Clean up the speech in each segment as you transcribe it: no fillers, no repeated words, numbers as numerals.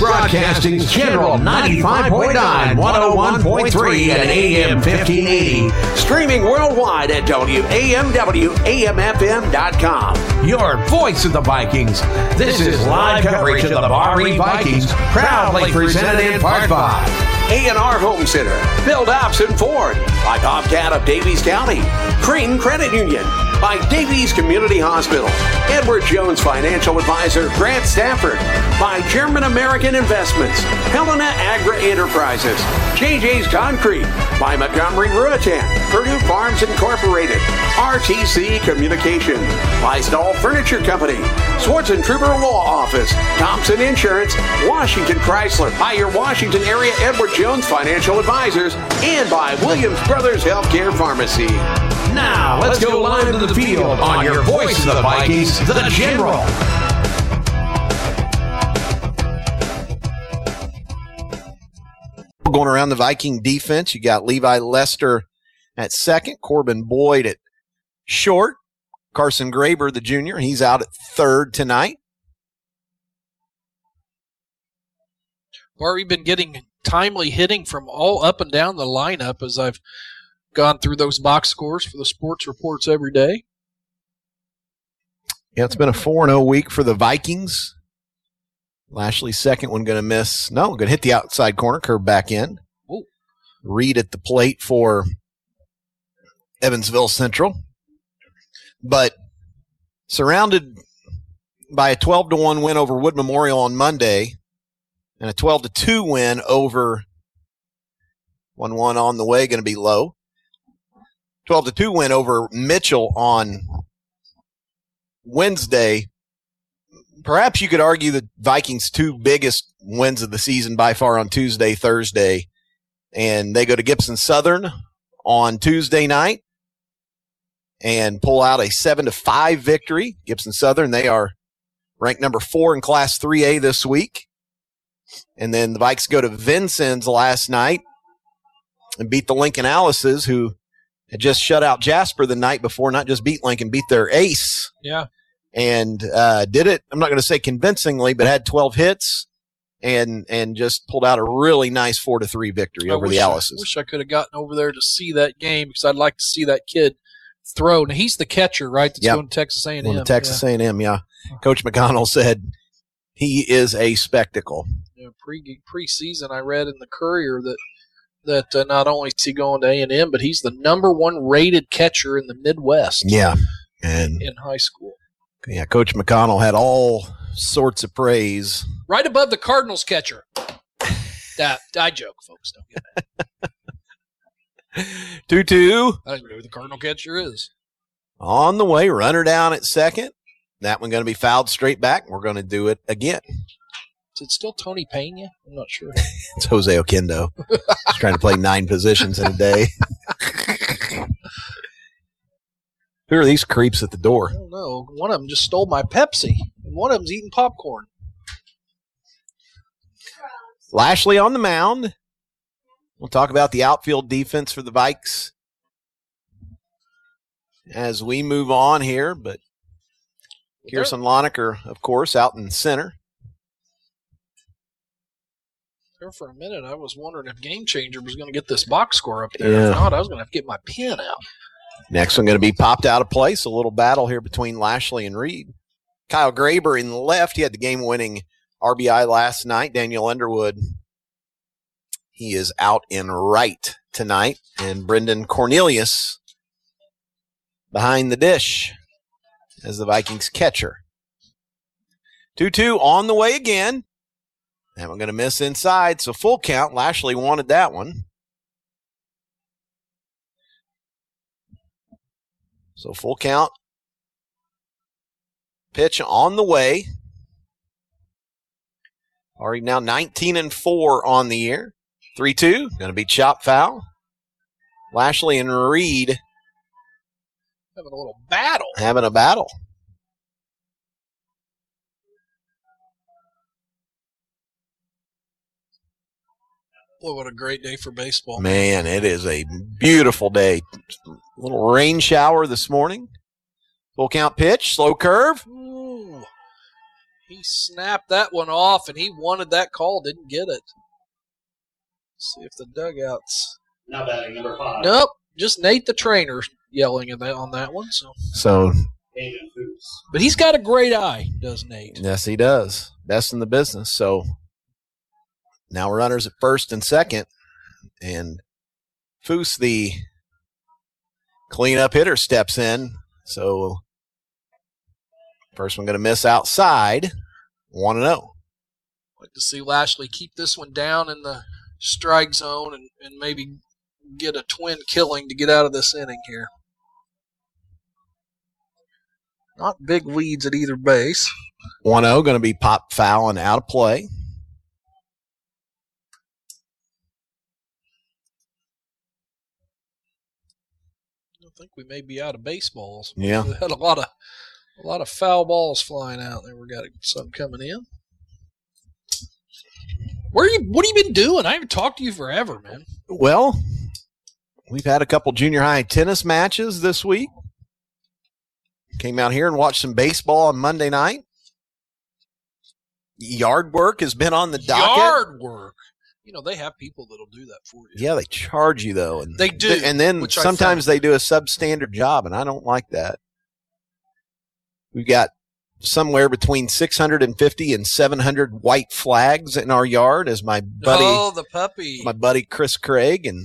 Broadcasting's General 95.9, 101.3, and AM 1580. Streaming worldwide at WAMWAMFM.com. Your voice of the Vikings. This is live coverage of the Barry Vikings, proudly presented in part by A&R Home Center, Bill Dobson Ford, by Bobcat of Davies County, Crane Credit Union, by Davies Community Hospital, Edward Jones Financial Advisor Grant Stafford, by German American Investments, Helena Agra Enterprises, JJ's Concrete, by Montgomery Ruatan, Purdue Farms Incorporated, RTC Communications, by Stahl Furniture Company, Swartz and Trooper Law Office, Thompson Insurance, Washington Chrysler, by your Washington area Edward Jones Financial Advisors, and by Williams Brothers Healthcare Pharmacy. Now, let's go live to the field on your voice of the Vikings, the General. Going around the Viking defense, you got Levi Lester at second, Corbin Boyd at short, Carson Graber, the junior, he's out at third tonight. Well, we've been getting timely hitting from all up and down the lineup as I've gone through those box scores for the sports reports every day. Yeah, it's been a 4-0 week for the Vikings. Lashley's second one going to miss. No, going to hit the outside corner, curve back in. Ooh. Reed at the plate for Evansville Central. But surrounded by a 12-1 win over Wood Memorial on Monday and a 12-2 win over 1-1 on the way, going to be low. 12-2 win over Mitchell on Wednesday. Perhaps you could argue the Vikings' two biggest wins of the season by far on Tuesday, Thursday, and they go to Gibson Southern on Tuesday night and pull out a 7-5 victory. Gibson Southern, they are ranked number 4 in Class 3A this week. And then the Vikes go to Vincennes last night and beat the Lincoln Alices, who had just shut out Jasper the night before, not just beat Lincoln, beat their ace. Yeah. And did it, I'm not going to say convincingly, but had 12 hits and just pulled out a really nice 4-3 victory over the Alices. I wish I could have gotten over there to see that game because I'd like to see that kid throw. Now, he's the catcher, right, that's going to Texas A&M. Going to Texas A&M, yeah. Coach McConnell said he is a spectacle. You know, pre-season, I read in the Courier that not only is he going to A&M, but he's the number 1 rated catcher in the Midwest. Yeah. And in high school. Yeah, Coach McConnell had all sorts of praise. Right above the Cardinals catcher. I joke, folks. Don't get that. 2-2. I don't know who the Cardinal catcher is. On the way, runner down at second. That one going to be fouled straight back. We're going to do it again. Is it still Tony Pena? I'm not sure. It's Jose Oquendo. He's trying to play 9 positions in a day. Who are these creeps at the door? I don't know. One of them just stole my Pepsi, and one of them's eating popcorn. Lashley on the mound. We'll talk about the outfield defense for the Vikes as we move on here, but Kirsten Lonecker, of course, out in center. There for a minute, I was wondering if Game Changer was going to get this box score up there. Yeah. If not, I was going to have to get my pen out. Next one going to be popped out of place. A little battle here between Lashley and Reed. Kyle Graber in the left. He had the game-winning RBI last night. Daniel Underwood, he is out in right tonight. And Brendan Cornelius behind the dish as the Vikings catcher. 2-2 on the way again. That one going to miss inside, so full count. Lashley wanted that one. So full count. Pitch on the way. Already now 19-4 on the year. 3-2. Going to be chop foul. Lashley and Reed having a little battle. Having a battle. Boy, what a great day for baseball. Man, it is a beautiful day. A little rain shower this morning. Full count pitch, slow curve. Ooh. He snapped that one off, and he wanted that call, didn't get it. Let's see if the dugouts. Now batting number 5. Nope, just Nate the trainer yelling at that on that one. So, Aiden Foos. but he's got a great eye, does Nate? yes, he does. Best in the business. So, now runners at first and second. And Foos, the cleanup hitter, steps in. So, first one going to miss outside. 1-0. Like to see Lashley keep this one down in the strike zone and maybe get a twin killing to get out of this inning here. Not big leads at either base. 1-0 going to be popped foul and out of play. I think we may be out of baseballs. Yeah. We had a lot of foul balls flying out there. We got some coming in. What have you been doing? I haven't talked to you forever, man. Well, we've had a couple junior high tennis matches this week. Came out here and watched some baseball on Monday night. Yard work has been on the docket. Yard work. You know, they have people that'll do that for you. Yeah, they charge you, though. And They do, And then which I sometimes found. they do a substandard job, and I don't like that. We've got somewhere between 650 and 700 white flags in our yard as my The puppy. buddy Chris Craig, and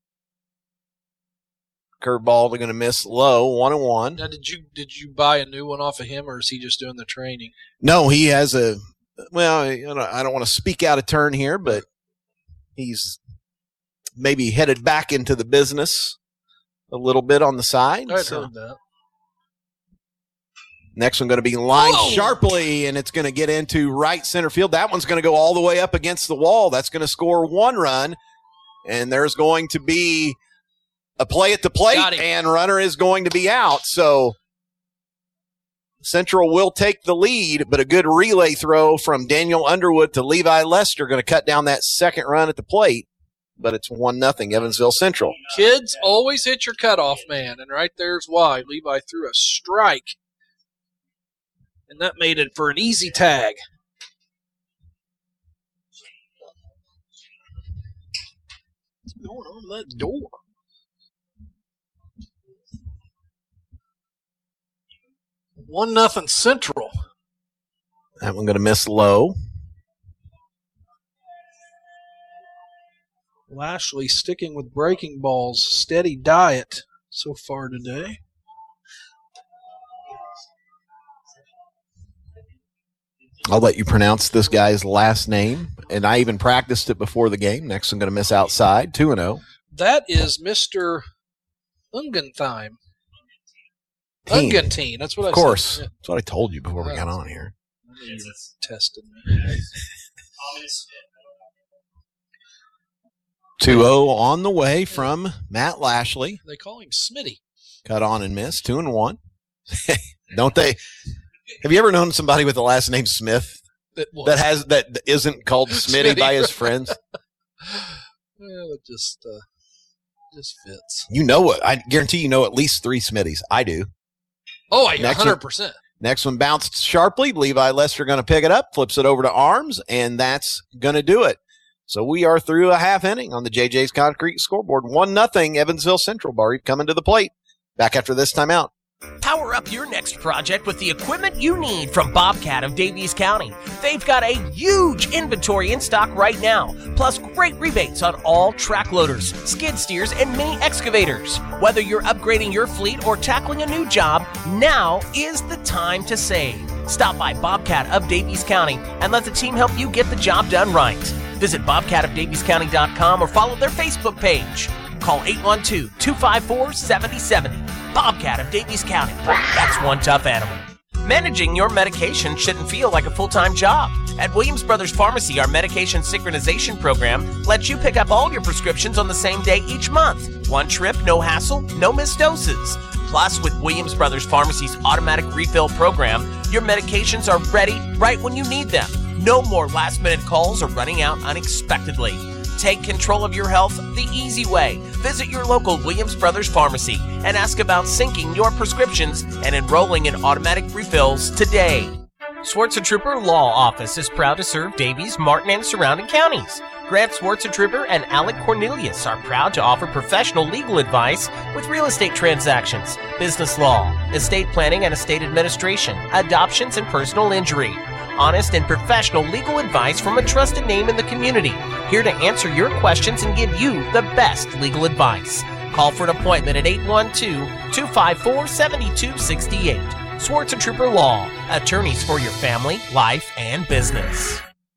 curveball they're going to miss low, 1-1. Now, did you buy a new one off of him, or is he just doing the training? No, he has I don't want to speak out of turn here, but he's maybe headed back into the business a little bit on the side. I'd So heard that. next one going to be lined Whoa! sharply, and it's going to get into right center field. That one's going to go all the way up against the wall. That's going to score 1 run, and there's going to be a play at the plate, Got him. and runner is going to be out. So Central will take the lead, but a good relay throw from Daniel Underwood to Levi Lester going to cut down that second run at the plate, but it's 1-0 Evansville Central. Kids, always hit your cutoff man, and right there's why. Levi threw a strike, and that made it for an easy tag. What's going on with that door? One nothing Central. That one going to miss low. Lashley sticking with breaking balls. Steady diet so far today. I'll let you pronounce this guy's last name, and I even practiced it before the game. Next, I'm going to miss outside, 2-0. That is Mr. Ungentheim. Team. Ungentine. That's what I Of course. said. That's what I told you before we got on here. Yeah. You tested me. 2-0 on the way from Matt Lashley. They call him Smitty. Cut on and miss, 2-1. Don't they? Have you ever known somebody with the last name Smith that isn't called Smitty by his friends? Well, it just fits. You know it. I guarantee you know at least 3 Smitties. I do. Oh, 100%. Next one bounced sharply. Levi Lester going to pick it up, flips it over to Arms, and that's going to do it. So we are through a half inning on the JJ's Concrete scoreboard. 1-0 Evansville Central. Barry coming to the plate. Back after this timeout. Power up your next project with the equipment you need from Bobcat of Davies County. They've got a huge inventory in stock right now, plus great rebates on all track loaders, skid steers, and mini excavators. Whether you're upgrading your fleet or tackling a new job, now is the time to save. Stop by Bobcat of Davies County and let the team help you get the job done right. Visit bobcatofdaviescounty.com or follow their Facebook page. Call 812-254-7070. Bobcat of Davies County. That's one tough animal. Managing your medication shouldn't feel like a full-time job. At Williams Brothers Pharmacy, our medication synchronization program lets you pick up all your prescriptions on the same day each month. One trip, no hassle, no missed doses. Plus, with Williams Brothers Pharmacy's automatic refill program, your medications are ready right when you need them. No more last-minute calls or running out unexpectedly. Take control of your health the easy way. Visit your local Williams Brothers Pharmacy and ask about syncing your prescriptions and enrolling in automatic refills today. Schwarzentrooper Law Office is proud to serve Davies, Martin, and surrounding counties. Grant Schwarzentrooper and Alec Cornelius are proud to offer professional legal advice with real estate transactions, business law, estate planning and estate administration, adoptions, and personal injury. Honest and professional legal advice from a trusted name in the community, here to answer your questions and give you the best legal advice. Call for an appointment at 812-254-7268. Schwarzentrooper Law, attorneys for your family, life, and business.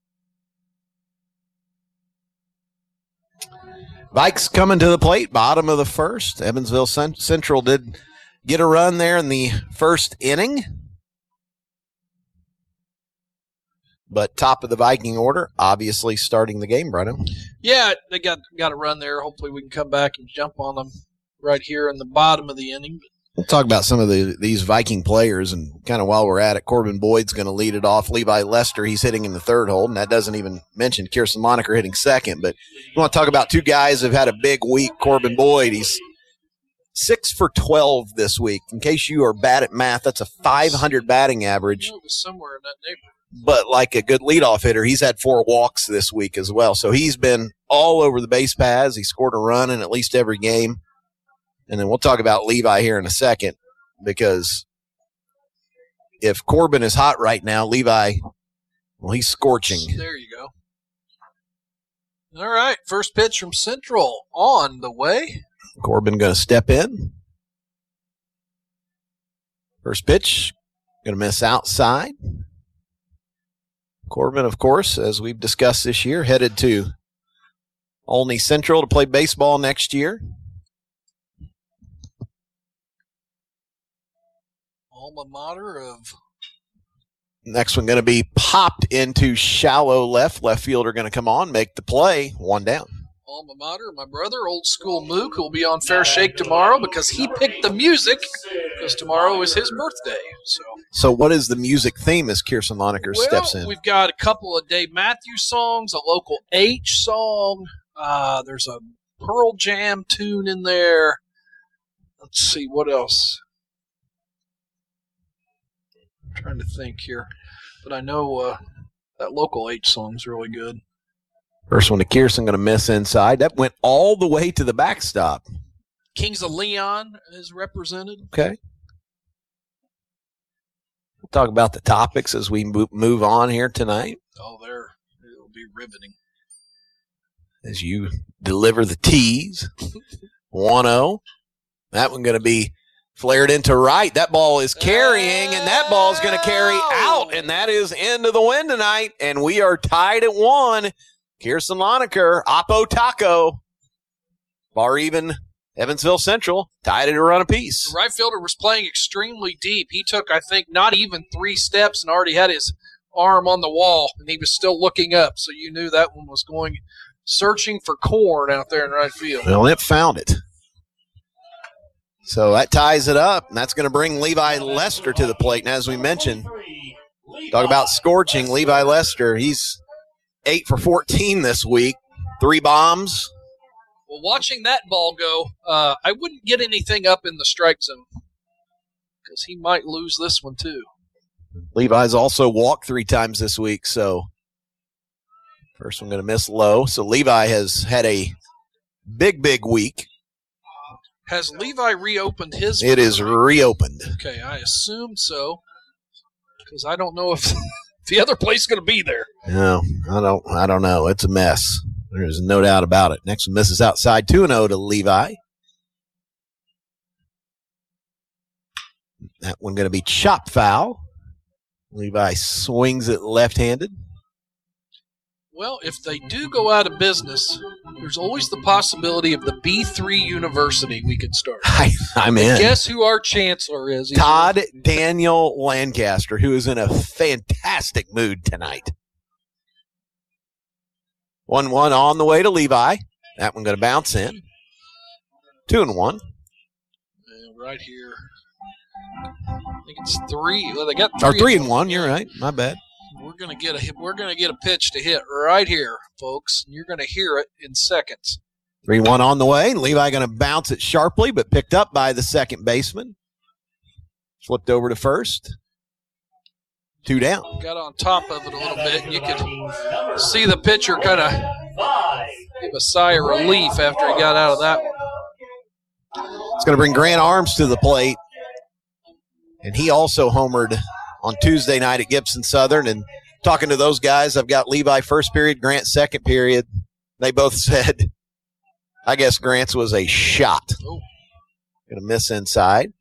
Vikes coming to the plate, bottom of the first. Evansville Central did get a run there in the first inning. But top of the Viking order, obviously starting the game, Bruno. Yeah, they got a run there. Hopefully we can come back and jump on them right here in the bottom of the inning. We'll talk about some of these Viking players, and kind of while we're at it, Corbin Boyd's going to lead it off. Levi Lester, he's hitting in the third hole, and that doesn't even mention Kirsten Lonecker hitting second. But you want to talk about two guys who've had a big week. Corbin Boyd, he's 6 for 12 this week. In case you are bad at math, that's a 500 batting average. It was somewhere in that neighborhood. But like a good leadoff hitter, he's had 4 walks this week as well. So he's been all over the base paths. He scored a run in at least every game. And then we'll talk about Levi here in a second, because if Corbin is hot right now, Levi, well, he's scorching. There you go. All right, first pitch from Central on the way. Corbin going to step in. First pitch, going to miss outside. Corbin, of course, as we've discussed this year, headed to Olney Central to play baseball next year. Alma mater of. Next one going to be popped into shallow left. Left fielder going to come on, make the play. 1 down. Alma mater, my brother, Old School Mook, who will be on Fair Shake tomorrow because he picked the music, because tomorrow is his birthday. So what is the music theme as Kirsten Lonecker steps in? We've got a couple of Dave Matthews songs, a local H song. There's a Pearl Jam tune in there. Let's see, what else? I'm trying to think here. But I know that local H song is really good. First one to Kirsten, going to miss inside. That went all the way to the backstop. Kings of Leon is represented. Okay. We'll talk about the topics as we move on here tonight. Oh, it'll be riveting. As you deliver the tees. 1-0. That one going to be flared into right. That ball is carrying, and that ball is going to carry out, and that is into the wind tonight, and we are tied at 1. Kirsten Lonecker, Oppo Taco, bar even Evansville Central, tied at a run apiece. The right fielder was playing extremely deep. He took, I think, not even 3 steps and already had his arm on the wall, and he was still looking up, so you knew that one was going searching for corn out there in right field. Well, it found it. So that ties it up, and that's going to bring Levi Lester to the plate. And as we mentioned, talk about scorching, Levi Lester, he's 8 for 14 this week, 3 bombs. Well, watching that ball go, I wouldn't get anything up in the strike zone because he might lose this one too. Levi's also walked 3 times this week, so first one going to miss low. So Levi has had a big week. Has Levi reopened his? It is reopened. Okay, I assume so, because I don't know if the other place is going to be there. No, I don't know. It's a mess. There's no doubt about it. Next one misses outside, 2-0 to Levi. That one going to be chop foul. Levi swings it left-handed. Well, if they do go out of business, there's always the possibility of the B3 University we could start. I'm in. Guess who our chancellor is? Todd Daniel Lancaster, who is in a fantastic mood tonight. 1-1 on the way to Levi. That one going to bounce in. 2-1. Right here. I think it's 3. Well, they got 3. Or 3-1. You're right. My bad. We're gonna get a pitch to hit right here, folks. You're gonna hear it in seconds. 3-1 on the way. Levi going to bounce it sharply, but picked up by the second baseman. Flipped over to first. 2 down. Got on top of it a little bit. You could see the pitcher kind of give a sigh of relief after he got out of that one. It's going to bring Grant Arms to the plate. And he also homered on Tuesday night at Gibson Southern. And talking to those guys, I've got Levi first period, Grant second period. They both said, I guess Grant's was a shot. Oh. Going to miss inside.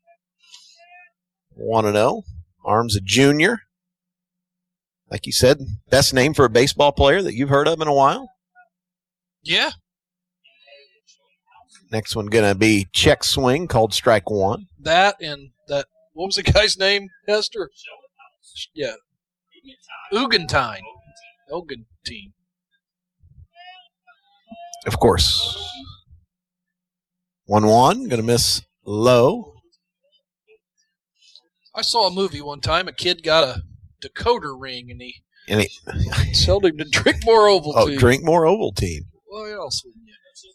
1-0. Arms a junior. Like you said, best name for a baseball player that you've heard of in a while. Yeah. Next one going to be check swing called strike 1. That and that, what was the guy's name, Hester? Yeah. Ugentine. Of course. 1-1. Going to miss low. I saw a movie one time. A kid got a decoder ring, and he told him to drink more Ovaltine. Oh, drink more Ovaltine. What else would you?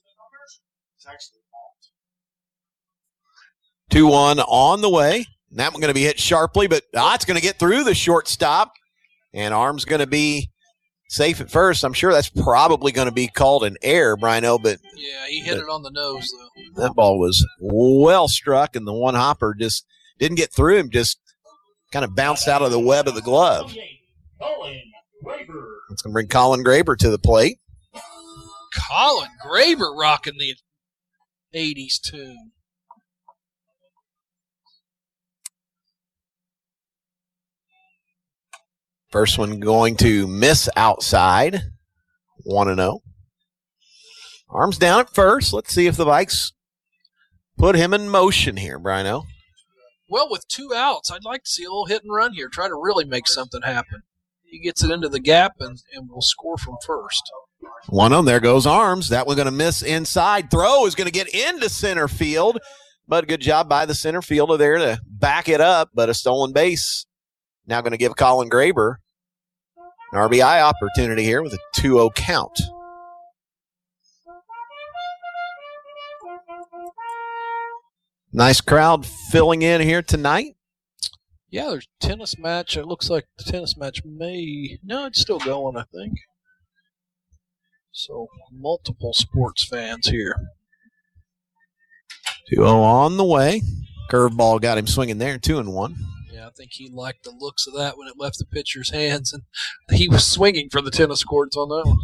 2-1 on the way. And that one going to be hit sharply, but it's going to get through the shortstop. And Arms going to be safe at first. I'm sure that's probably going to be called an error, Brino, but yeah, he hit it on the nose, though. That ball was well struck, and the one hopper just didn't get through him, just kind of bounced out of the web of the glove. It's going to bring Colin Graber to the plate. Colin Graber rocking the 80s tune. First one going to miss outside. 1-0. Arms down at first. Let's see if the Vikes put him in motion here, Brino. Well, with 2 outs, I'd like to see a little hit and run here. Try to really make something happen. He gets it into the gap and will score from first. 1-0. There goes Arms. That one going to miss inside. Throw is going to get into center field. But good job by the center fielder there to back it up. But a stolen base. Now going to give Colin Graber an RBI opportunity here with a 2-0 count. Nice crowd filling in here tonight. Yeah, there's a tennis match. It looks like the tennis match it's still going, I think. So, multiple sports fans here. 2-0 on the way. Curveball got him swinging there, 2-1. I think he liked the looks of that when it left the pitcher's hands, and he was swinging for the tennis courts on that one.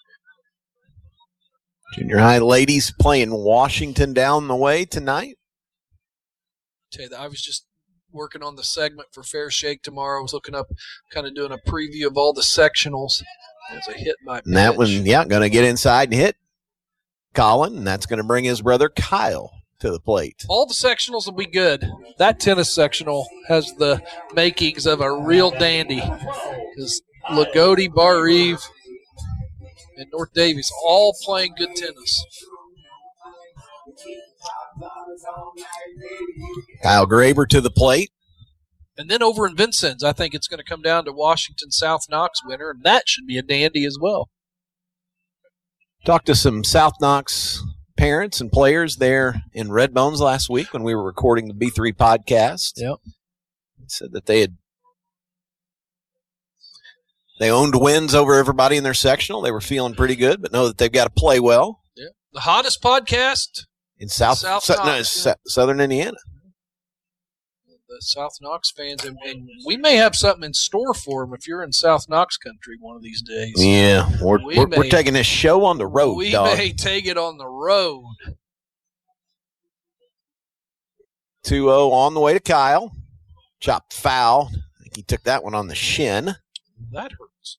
Junior high ladies playing Washington down the way tonight. Tell you that I was just working on the segment for Fair Shake tomorrow. I was looking up, kind of doing a preview of all the sectionals. There's a hit by pitch. And that one, going to get inside and hit Colin, and that's going to bring his brother Kyle to the plate. All the sectionals will be good. That tennis sectional has the makings of a real dandy because Lagodi, Bar Eve, and North Davies all playing good tennis. Kyle Graber to the plate. And then over in Vincennes, I think it's going to come down to Washington South Knox winner, and that should be a dandy as well. Talked to some South Knox parents and players there in Red Bones last week when we were recording the B3 podcast. Yep. Said that they owned wins over everybody in their sectional. They were feeling pretty good, but know that they've got to play well. Yeah. The hottest podcast in Southern Indiana. The South Knox fans, and we may have something in store for them if you're in South Knox country one of these days. Yeah, we're taking this show on the road, We dog. may take it on the road. 2-0 on the way to Kyle. Chopped foul. I think he took that one on the shin. That hurts.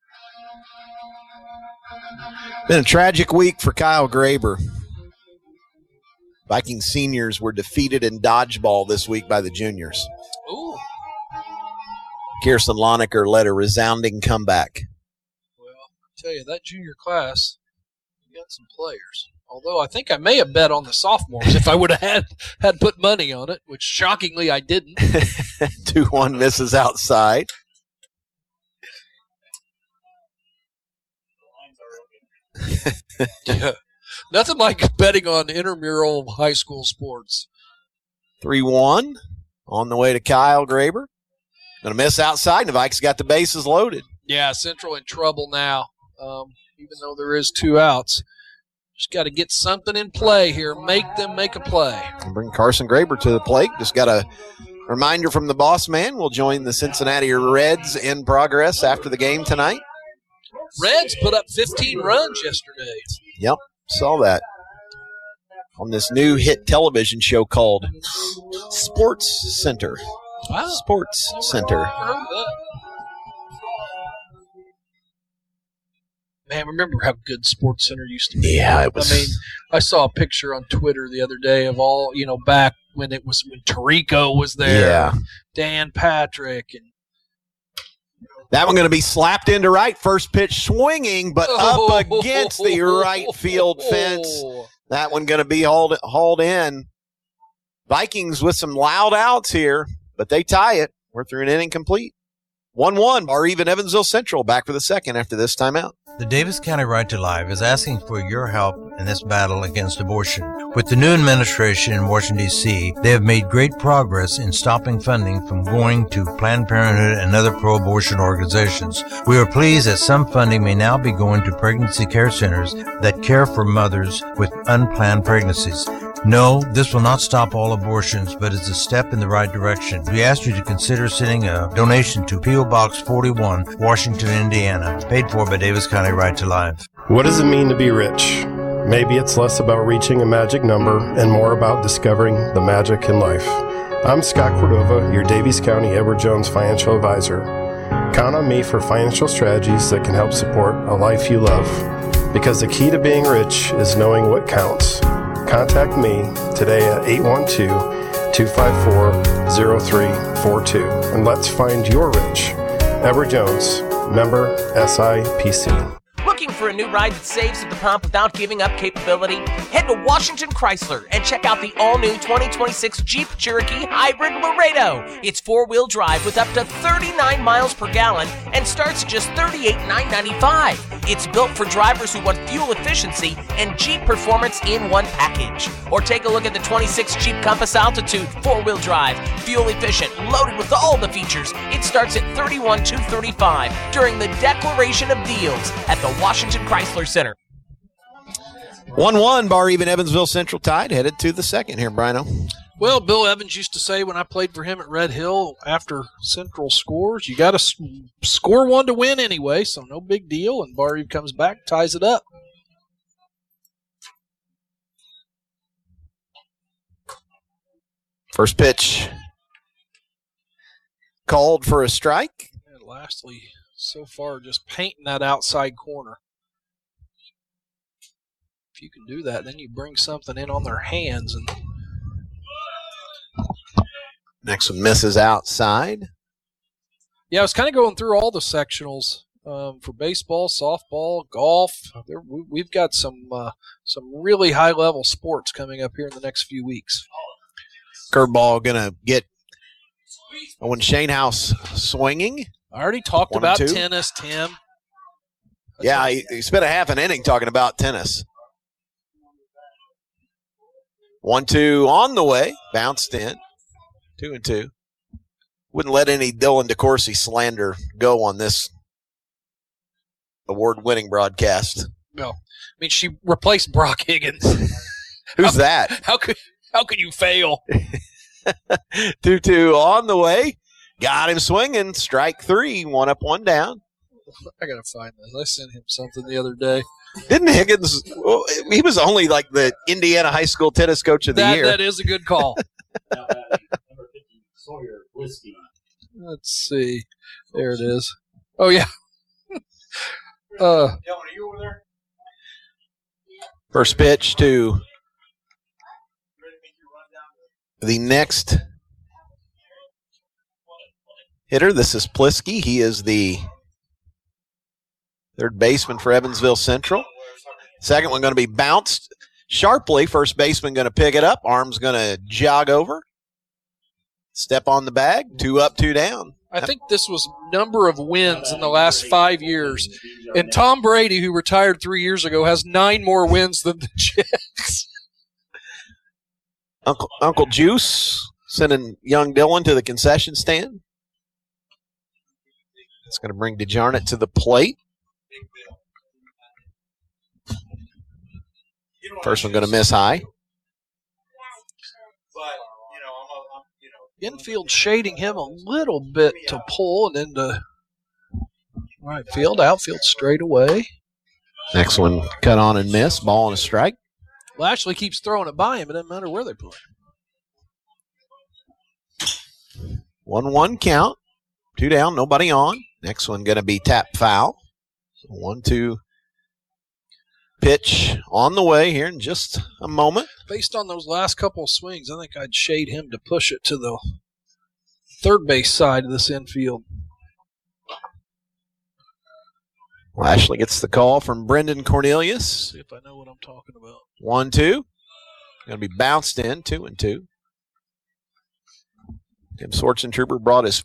Been a tragic week for Kyle Graber. Viking seniors were defeated in dodgeball this week by the juniors. Ooh. Kirsten Lonecker led a resounding comeback. Well, I tell you, that junior class, you got some players. Although I think I may have bet on the sophomores if I would have had put money on it, which shockingly I didn't. 2-1 misses outside. Yeah. Nothing like betting on intramural high school sports. 3-1 on the way to Kyle Graber. Going to miss outside. And the Vikes got the bases loaded. Yeah, Central in trouble now, even though there is 2 outs. Just got to get something in play here. Make them make a play. And bring Carson Graber to the plate. Just got a reminder from the boss man. We'll join the Cincinnati Reds in progress after the game tonight. Reds put up 15 runs yesterday. Yep, saw that on this new hit television show called Sports Center. Wow. Sports Center. Heard that. Man, remember how good Sports Center used to be? Yeah, it was. I mean, I saw a picture on Twitter the other day of all, back when Tirico was there. Yeah. Dan Patrick. And that one going to be slapped into right. First pitch swinging, but up against the right field fence. That one going to be hauled in. Vikings with some loud outs here, but they tie it. We're through an inning complete. 1-1, or even Evansville Central back for the second after this timeout. The Davis County Right to Life is asking for your help in this battle against abortion. With the new administration in Washington, D.C., they have made great progress in stopping funding from going to Planned Parenthood and other pro-abortion organizations. We are pleased that some funding may now be going to pregnancy care centers that care for mothers with unplanned pregnancies. No, this will not stop all abortions, but it's a step in the right direction. We ask you to consider sending a donation to P.O. Box 41, Washington, Indiana, paid for by Davis County Right to Life. What does it mean to be rich? Maybe it's less about reaching a magic number and more about discovering the magic in life. I'm Scott Cordova, your Davies County Edward Jones financial advisor. Count on me for financial strategies that can help support a life you love. Because the key to being rich is knowing what counts. Contact me today at 812-254-0342 and let's find your rich. Edward Jones, member SIPC. Looking for a new ride that saves at the pump without giving up capability? Head to Washington Chrysler and check out the all-new 2026 Jeep Cherokee Hybrid Laredo. It's 4-wheel drive with up to 39 miles per gallon and starts at just $38,995. It's built for drivers who want fuel efficiency and Jeep performance in one package. Or take a look at the 26 Jeep Compass Altitude 4-wheel drive, fuel efficient, loaded with all the features. It starts at $31,235 during the Declaration of Deals at the Washington Chrysler Center. 1-1, bar even Evansville Central tied, headed to the second here, Brino. Well, Bill Evans used to say when I played for him at Red Hill, after Central scores, you got to score one to win anyway, so no big deal. And Bar Eve comes back, ties it up. First pitch called for a strike. And lastly, so far, just painting that outside corner. If you can do that, then you bring something in on their hands. And next one misses outside. yeah, I was kind of going through all the sectionals for baseball, softball, golf. We've got some really high-level sports coming up here in the next few weeks. Curveball going to get Owen Shanehouse swinging. I already talked about tennis, Tim. Yeah, he spent a half an inning talking about tennis. 1-2 on the way. Bounced in. 2-2. Wouldn't let any Dylan DeCourcy slander go on this award-winning broadcast. No. I mean, she replaced Brock Higgins. Who's that? How could you fail? 2-2 on the way. Got him swinging. Strike 3. 1 up, 1 down. I got to find this. I sent him something the other day. Didn't Higgins – well, he was only like the Indiana high school tennis coach of the year. That is a good call. Now batting, number 50, Sawyer Whiskey. Let's see. There it is. Oh, yeah. Dylan, are you over there? First pitch to the next hitter. This is Plisky. He is the third baseman for Evansville Central. Second one going to be bounced sharply. First baseman going to pick it up. Arm's going to jog over. Step on the bag. 2 up, 2 down. I think this was number of wins in the last 5 years. And Tom Brady, who retired 3 years ago, has 9 more wins than the Jets. Uncle Juice sending young Dylan to the concession stand. It's going to bring DeJarnett to the plate. First one going to miss high. Infield shading him a little bit to pull and then to right field, outfield straight away. Next one cut on and miss. Ball and a strike. Lashley keeps throwing it by him. It doesn't matter where they put it. 1-1 count. 2 down, nobody on. Next one going to be tap foul. So 1-2 pitch on the way here in just a moment. Based on those last couple of swings, I think I'd shade him to push it to the third base side of this infield. Lashley gets the call from Brendan Cornelius. See if I know what I'm talking about. 1-2. Going to be bounced in, 2-2. Tim Sorchentrooper brought his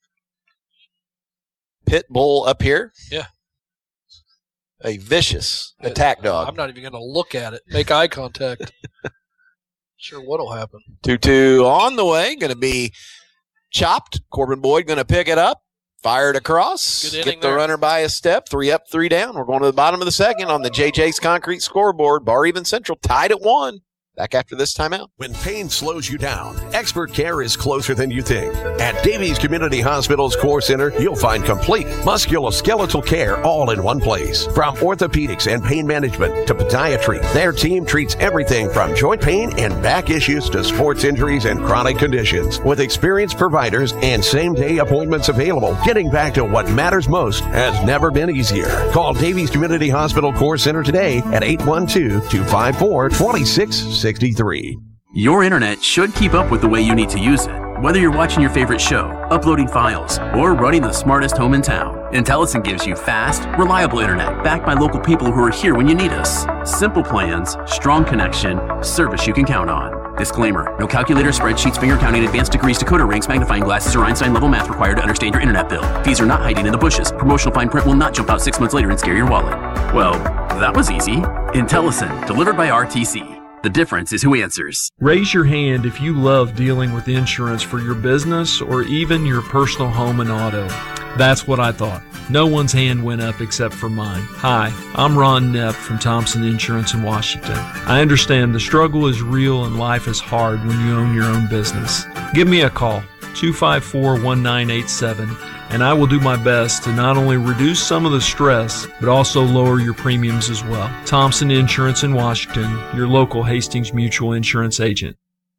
pit bull up here. Yeah. A vicious attack dog. I'm not even going to look at it. Make eye contact. Sure what'll happen. 2-2 on the way. Going to be chopped. Corbin Boyd going to pick it up. Fired across. Get the runner by a step. 3 up, 3 down. We're going to the bottom of the second on the JJ's Concrete scoreboard. Bar Even Central tied at 1. Back after this timeout. When pain slows you down, expert care is closer than you think. At Davies Community Hospital's Core Center, you'll find complete musculoskeletal care all in one place. From orthopedics and pain management to podiatry, their team treats everything from joint pain and back issues to sports injuries and chronic conditions. With experienced providers and same-day appointments available, getting back to what matters most has never been easier. Call Davies Community Hospital Core Center today at 812-254-2663. Your internet should keep up with the way you need to use it. Whether you're watching your favorite show, uploading files, or running the smartest home in town, Intellicent gives you fast, reliable internet backed by local people who are here when you need us. Simple plans, strong connection, service you can count on. Disclaimer, no calculator, spreadsheets, finger counting, advanced degrees, decoder rings, magnifying glasses, or Einstein-level math required to understand your internet bill. Fees are not hiding in the bushes. Promotional fine print will not jump out 6 months later and scare your wallet. Well, that was easy. Intellicent, delivered by RTC. The difference is who answers. Raise your hand if you love dealing with insurance for your business or even your personal home and auto. That's what I thought. No one's hand went up except for mine. Hi, I'm Ron Nepp from Thompson Insurance in Washington. I understand the struggle is real and life is hard when you own your own business. Give me a call, 254-1987, and I will do my best to not only reduce some of the stress, but also lower your premiums as well. Thompson Insurance in Washington, your local Hastings Mutual Insurance agent.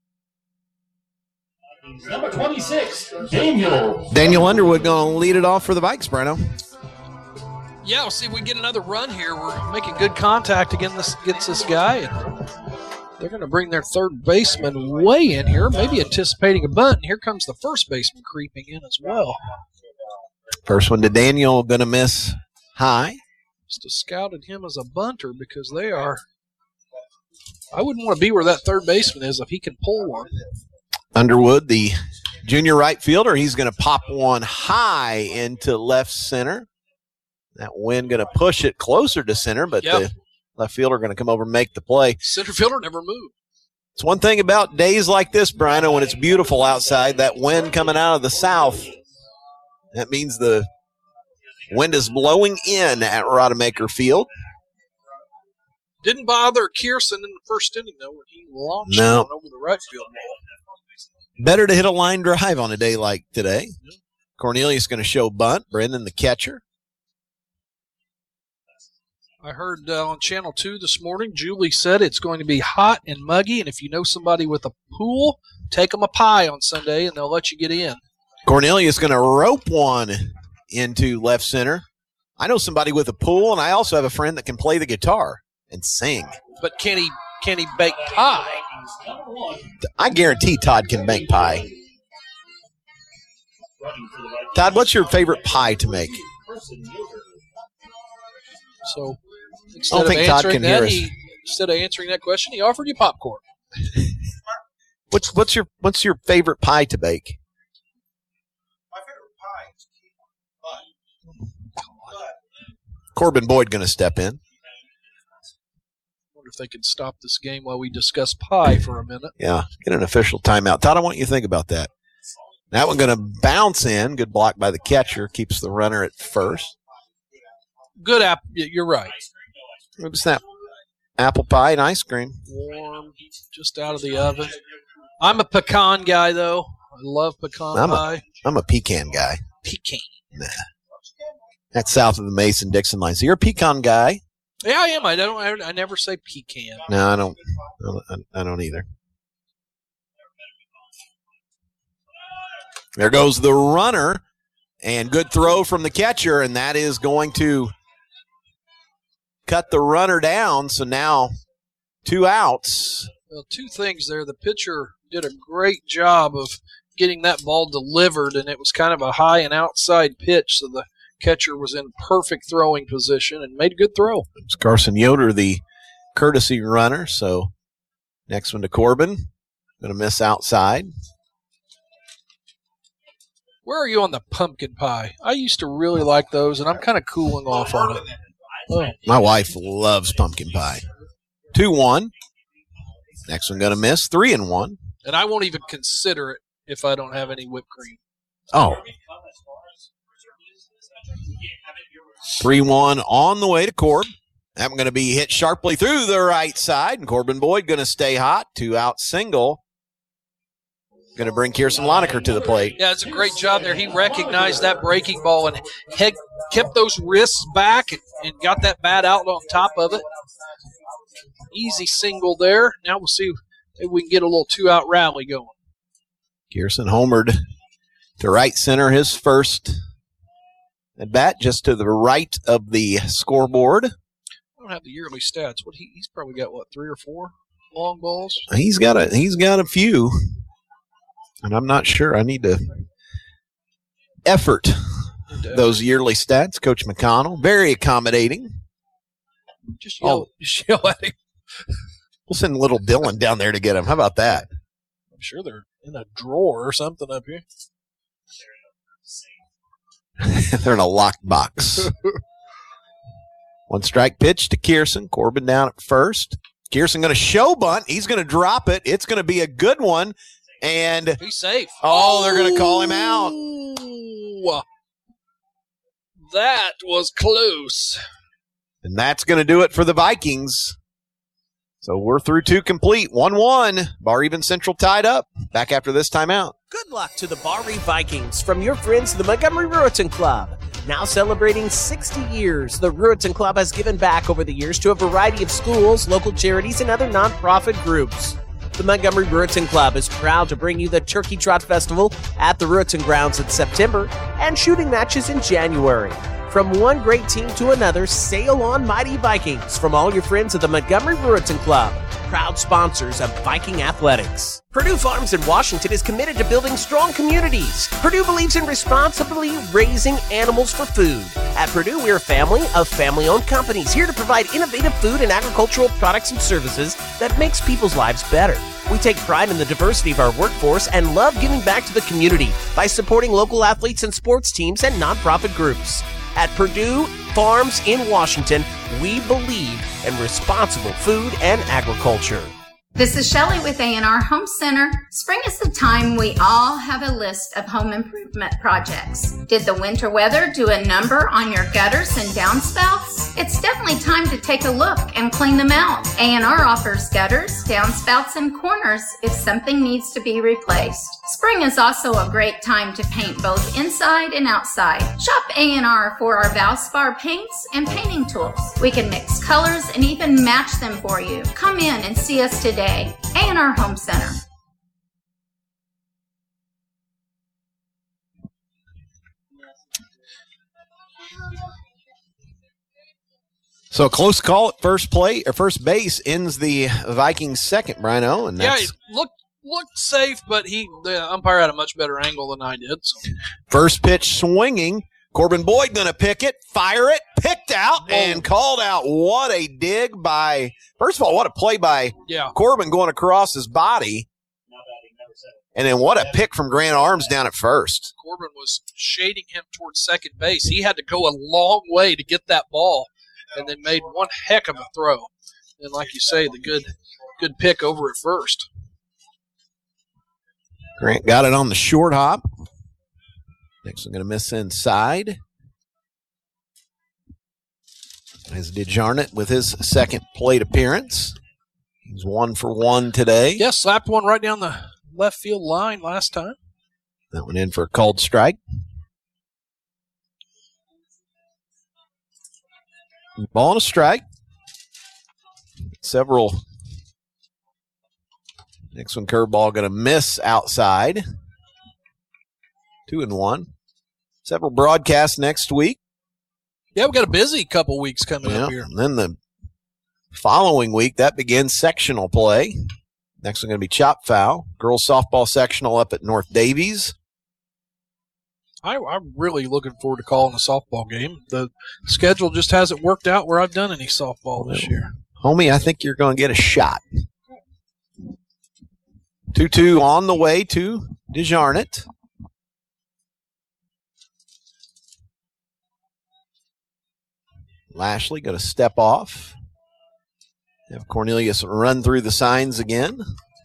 Number 26, Daniel. Daniel Underwood going to lead it off for the Vikes, Breno. Yeah, we'll see if we get another run here. We're making good contact against this guy. And they're going to bring their third baseman way in here, maybe anticipating a bunt. And here comes the first baseman creeping in as well. First one to Daniel, going to miss high. Just have scouted him as a bunter because they are. I wouldn't want to be where that third baseman is if he can pull one. Underwood, the junior right fielder, he's going to pop one high into left center. That wind going to push it closer to center, but the left fielder going to come over and make the play. Center fielder never moved. It's one thing about days like this, Brian, when it's beautiful outside, that wind coming out of the south, that means the wind is blowing in at Rodemaker Field. Didn't bother Kierson in the first inning, though, when he launched one over the right field wall. Better to hit a line drive on a day like today. Cornelius going to show bunt. Brendan, the catcher. I heard on Channel 2 this morning, Julie said it's going to be hot and muggy, and if you know somebody with a pool, take them a pie on Sunday, and they'll let you get in. Cornelius going to rope one into left center. I know somebody with a pool, and I also have a friend that can play the guitar and sing. But can he bake pie? I guarantee Todd can make pie. Todd, what's your favorite pie to make? So I don't think Todd can hear us. Instead of answering that question, he offered you popcorn. What's your favorite pie to bake? My favorite pie is Corbin Boyd going to step in. Wonder if they could stop this game while we discuss pie for a minute. Yeah, get an official timeout. Todd, I want you to think about that. That one going to bounce in. Good block by the catcher. Keeps the runner at first. Good app. You're right. What's that? Apple pie and ice cream. Warm, just out of the oven. I'm a pecan guy, though. I love pecan pie. I'm a pecan guy. Pecan. Nah. That's south of the Mason-Dixon line. So you're a pecan guy? Yeah, I am. I never say pecan. No, I don't. I don't either. There goes the runner, and good throw from the catcher, and that is going to cut the runner down. So now 2 outs. Well, 2 things there. The pitcher did a great job of getting that ball delivered, and it was kind of a high and outside pitch, so the catcher was in perfect throwing position and made a good throw. It's Carson Yoder, the courtesy runner. So next one to Corbin. Going to miss outside. Where are you on the pumpkin pie? I used to really like those, and I'm kind of cooling off on it. Oh. My wife loves pumpkin pie. 2-1. Next one going to miss. 3-1. And I won't even consider it if I don't have any whipped cream. Oh. 3-1 on the way to Corb. That one going to be hit sharply through the right side, and Corbin Boyd going to stay hot. 2-out single. Going to bring Kirsten Loneker to the plate. Yeah, it's a great job there. He recognized that breaking ball and kept those wrists back and got that bat out on top of it. Easy single there. Now we'll see if we can get a little 2-out rally going. Kirsten homered to right center, his first at bat, just to the right of the scoreboard. I don't have the yearly stats. He's probably got 3 or 4 long balls. He's got a few. And I'm not sure. I need to effort those yearly stats. Coach McConnell, very accommodating. Just yell at him. We'll send little Dylan down there to get him. How about that? I'm sure they're in a drawer or something up here. They're in a locked box. 1 strike pitch to Kirsten. Corbin down at first. Kirsten going to show bunt. He's going to drop it. It's going to be a good one. And be safe. Oh, they're going to call him out. That was close. And that's going to do it for the Vikings. So we're through 2 complete. 1-1. Bar Even Central tied up. Back after this timeout. Good luck to the Barry Vikings from your friends, the Montgomery Ruetan Club. Now celebrating 60 years, the Ruetan Club has given back over the years to a variety of schools, local charities, and other nonprofit groups. The Montgomery Ruetan Club is proud to bring you the Turkey Trot Festival at the Ruetan Grounds in September and shooting matches in January. From one great team to another, sail on, mighty Vikings, from all your friends at the Montgomery Ruetan Club, proud sponsors of Viking athletics. Purdue Farms in Washington is committed to building strong communities. Purdue believes in responsibly raising animals for food. At Purdue, we're a family of family-owned companies here to provide innovative food and agricultural products and services that makes people's lives better. We take pride in the diversity of our workforce and love giving back to the community by supporting local athletes and sports teams and nonprofit groups. At Purdue Farms in Washington, we believe in responsible food and agriculture. This is Shelley with A&R Home Center. Spring is the time we all have a list of home improvement projects. Did the winter weather do a number on your gutters and downspouts? It's definitely time to take a look and clean them out. A&R offers gutters, downspouts, and corners if something needs to be replaced. Spring is also a great time to paint both inside and outside. Shop A&R for our Valspar paints and painting tools. We can mix colors and even match them for you. Come in and see us today. A&R Home Center. So a close call at first base ends the Vikings' second, Brino. And that's it looked safe, but the umpire had a much better angle than I did. So. First pitch swinging. Corbin Boyd going to pick it, fire it, picked out, and called out. What a dig by, first of all, what a play by Corbin going across his body. And then what a pick from Grant Arms down at first. Corbin was shading him towards second base. He had to go a long way to get that ball, and then made one heck of a throw. And like you say, the good pick over at first. Grant got it on the short hop. Next one going to miss inside. As DeJarnett with his second plate appearance. He's 1 for 1 today. Yeah, slapped one right down the left field line last time. That one in for a called strike. Ball and a strike. Several. Next one, curveball going to miss outside. 2-1. Several broadcasts next week. Yeah, we've got a busy couple weeks coming up here. And then the following week, that begins sectional play. Next one going to be chop foul. Girls softball sectional up at North Davies. I'm really looking forward to calling a softball game. The schedule just hasn't worked out where I've done any softball this year. Homie, I think you're going to get a shot. 2-2 on the way to DeJarnett. Lashley going to step off. Have Cornelius run through the signs again.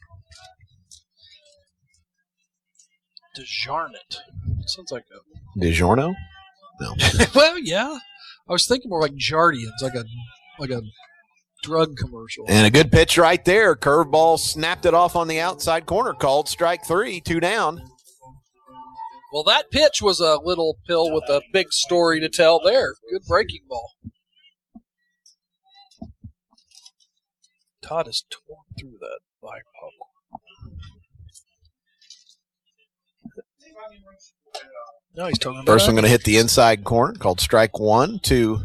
DeJarnett. Sounds like a... DiGiorno? No. Well, yeah. I was thinking more like Jardians, like a drug commercial. And a good pitch right there. Curveball snapped it off on the outside corner. Called strike 3, 2 down. Well, that pitch was a little pill with a big story to tell there. Good breaking ball. Todd has torn through that black puck. No, he's talking about First one going to hit the inside corner, called strike 1, 2.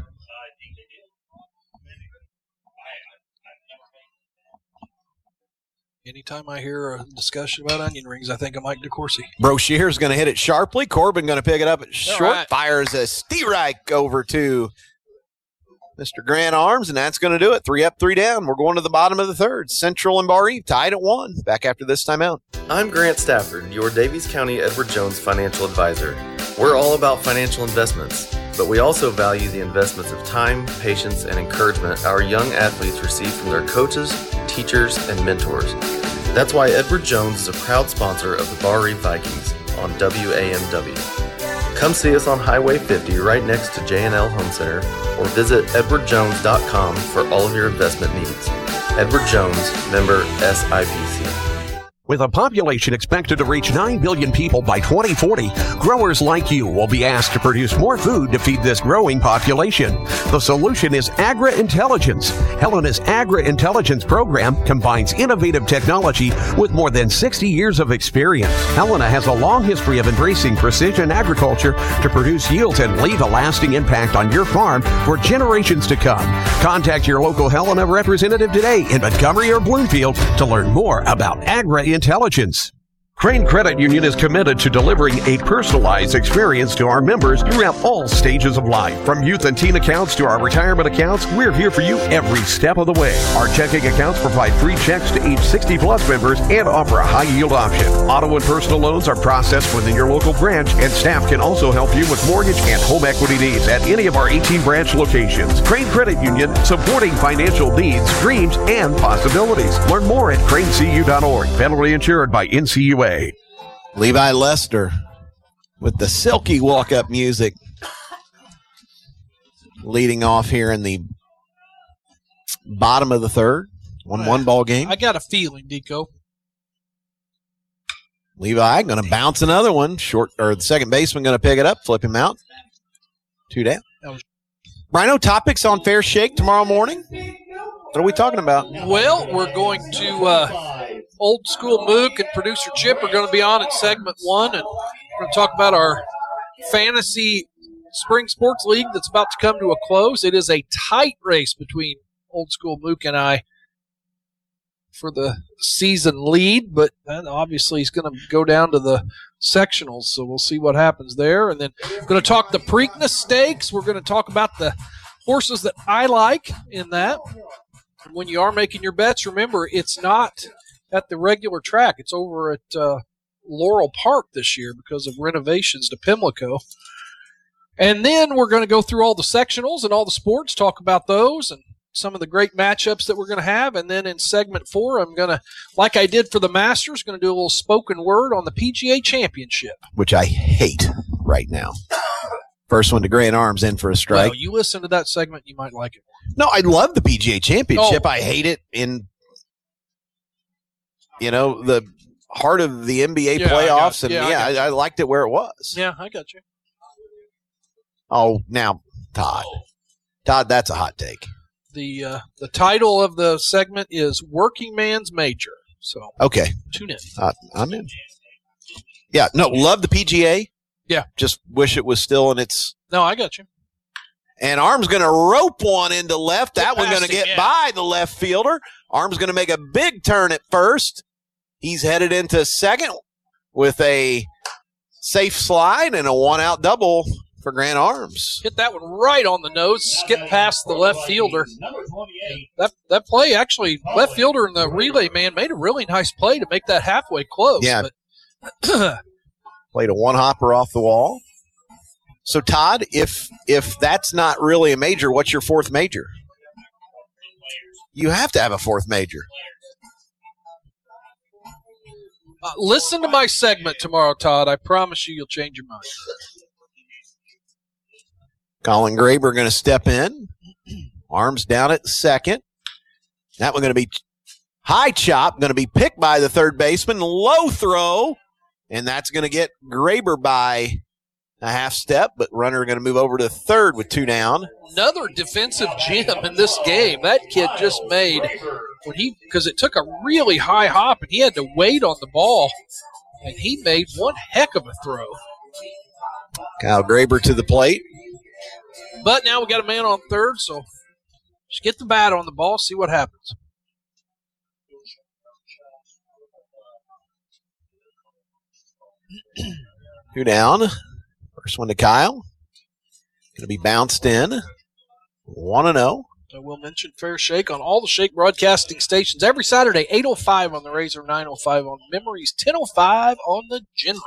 Anytime I hear a discussion about onion rings, I think of Mike DeCourcy. Brochier's going to hit it sharply. Corbin going to pick it up at short. Right. Fires a Steerike over to Mr. Grant Arms, and that's going to do it. 3 up, 3 down. We're going to the bottom of the third. Central and Bar Eve tied at 1. Back after this timeout. I'm Grant Stafford, your Davies County Edward Jones financial advisor. We're all about financial investments, but we also value the investments of time, patience, and encouragement our young athletes receive from their coaches, teachers, and mentors. That's why Edward Jones is a proud sponsor of the Bar Eve Vikings on WAMW. Come see us on Highway 50 right next to J&L Home Center, or visit edwardjones.com for all of your investment needs. Edward Jones, member SIPC. With a population expected to reach 9 billion people by 2040, growers like you will be asked to produce more food to feed this growing population. The solution is Agri-Intelligence. Helena's Agri-Intelligence program combines innovative technology with more than 60 years of experience. Helena has a long history of embracing precision agriculture to produce yields and leave a lasting impact on your farm for generations to come. Contact your local Helena representative today in Montgomery or Bloomfield to learn more about Agri-Intelligence. Crane Credit Union is committed to delivering a personalized experience to our members throughout all stages of life. From youth and teen accounts to our retirement accounts, we're here for you every step of the way. Our checking accounts provide free checks to age 60-plus members and offer a high-yield option. Auto and personal loans are processed within your local branch, and staff can also help you with mortgage and home equity needs at any of our 18 branch locations. Crane Credit Union, supporting financial needs, dreams, and possibilities. Learn more at cranecu.org. Federally insured by NCUA. Levi Lester with the silky walk-up music leading off here in the bottom of the third. 1-1 ball game. I got a feeling, Deco. Levi going to bounce another one. The second baseman going to pick it up, flip him out. 2 down. Rhino, topics on Fair Shake tomorrow morning? What are we talking about? Well, we're going to Old School Mook and producer Chip are going to be on in segment 1, and we're going to talk about our fantasy spring sports league that's about to come to a close. It is a tight race between Old School Mook and I for the season lead, but obviously he's going to go down to the sectionals, so we'll see what happens there. And then we're going to talk the Preakness Stakes. We're going to talk about the horses that I like in that. And when you are making your bets, remember, it's not at the regular track. It's over at Laurel Park this year because of renovations to Pimlico. And then we're going to go through all the sectionals and all the sports, talk about those and some of the great matchups that we're going to have. And then in segment 4, I'm going to, like I did for the Masters, going to do a little spoken word on the PGA Championship. Which I hate. right now. First one to Grand Arms in for a strike. Well, you listen to that segment, you might like it. No, I love the PGA Championship. Oh. I hate it in, the heart of the NBA playoffs. I liked it where it was. Yeah, I got you. Oh, now, Todd. Todd, that's a hot take. The title of the segment is Working Man's Major. So okay, tune in. I'm in. Yeah, no, love the PGA. Yeah. Just wish it was still in its. No, I got you. And Arm's going to rope one into left. That one's going to get by the left fielder. Arm's going to make a big turn at first. He's headed into second with a safe slide and a one-out double for Grand Arms. Hit that one right on the nose, skip past the left fielder. That play, actually, left fielder and the relay man made a really nice play to make that halfway close. Yeah. But played a one-hopper off the wall. So, Todd, if that's not really a major, what's your fourth major? You have to have a fourth major. Listen to my segment tomorrow, Todd. I promise you'll change your mind. Colin Graber going to step in. Arms down at second. That one going to be high chop, going to be picked by the third baseman. Low throw, and that's going to get Graber by a half step, but runner going to move over to third with two down. Another defensive gem in this game. That kid just made because it took a really high hop and he had to wait on the ball, and he made one heck of a throw. Kyle Graber to the plate. But now we got a man on third, so just get the bat on the ball, see what happens. Two down. First one to Kyle. Going to be bounced in. 1-0. I will mention Fair Shake on all the Shake broadcasting stations every Saturday, 8:05 on the Razor, 9:05 on Memories, 10:05 on the General.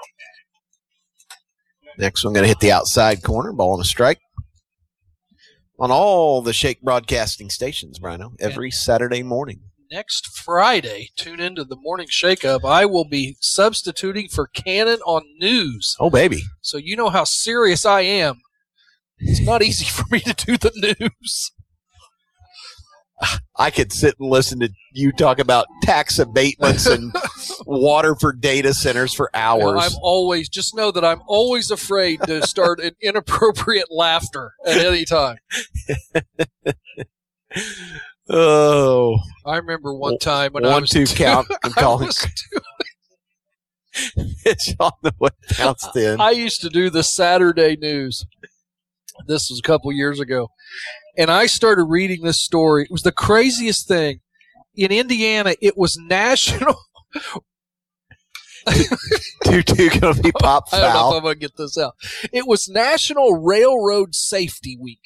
Next one going to hit the outside corner. Ball on a strike. On all the Shake broadcasting stations, Brino, every Saturday morning. Next Friday, tune into the Morning Shake-Up. I will be substituting for Cannon on news. Oh, baby. So you know how serious I am. It's not easy for me to do the news. I could sit and listen to you talk about tax abatements and water for data centers for hours. Just know that I'm always afraid to start an inappropriate laughter at any time. Oh. I remember one time when 1, 2 count. I'm calling. It's on the way counts 10. I used to do the Saturday news. This was a couple years ago. And I started reading this story. It was the craziest thing. In Indiana, it was national. 2-2 going to be pop foul. I don't know if I'm going to get this out. It was National Railroad Safety Week.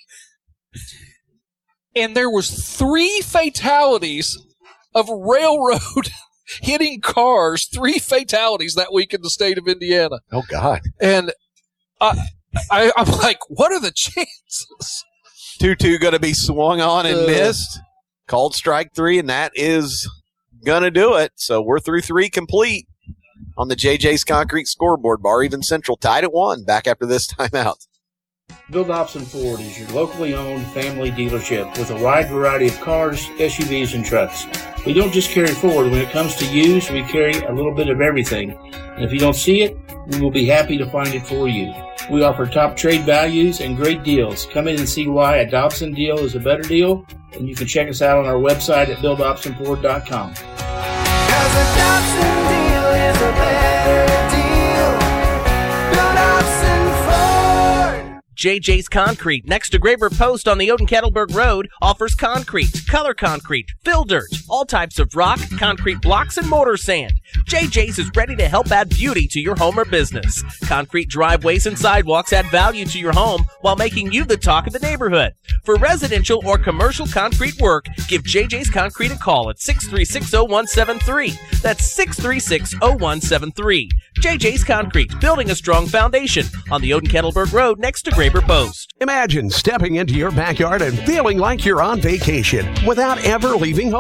And there was 3 fatalities of railroad hitting cars, 3 fatalities that week in the state of Indiana. Oh, God. And I'm like, what are the chances? 2-2 going to be swung on and missed. Called strike 3, and that is going to do it. So we're through 3 complete on the JJ's Concrete scoreboard. Bar Even Central tied at 1. Back after this timeout. Bill Dobson Ford is your locally owned family dealership with a wide variety of cars, SUVs, and trucks. We don't just carry Ford. When it comes to used, we carry a little bit of everything. And if you don't see it, we will be happy to find it for you. We offer top trade values and great deals. Come in and see why a Dobson deal is a better deal, and you can check us out on our website at BillDobsonFord.com. 'Cause a Dobson deal is a better deal. Bill Dobson Ford. JJ's Concrete, next to Graber Post on the Oden-Kettleberg Road, offers concrete, color concrete, fill dirt, all types of rock, concrete blocks, and mortar sand. JJ's is ready to help add beauty to your home or business. Concrete driveways and sidewalks add value to your home while making you the talk of the neighborhood. For residential or commercial concrete work, give JJ's Concrete a call at 636-0173. That's 636-0173. JJ's Concrete, building a strong foundation on the Oden-Kettleberg Road next to Graber Post. Imagine stepping into your backyard and feeling like you're on vacation without ever leaving home.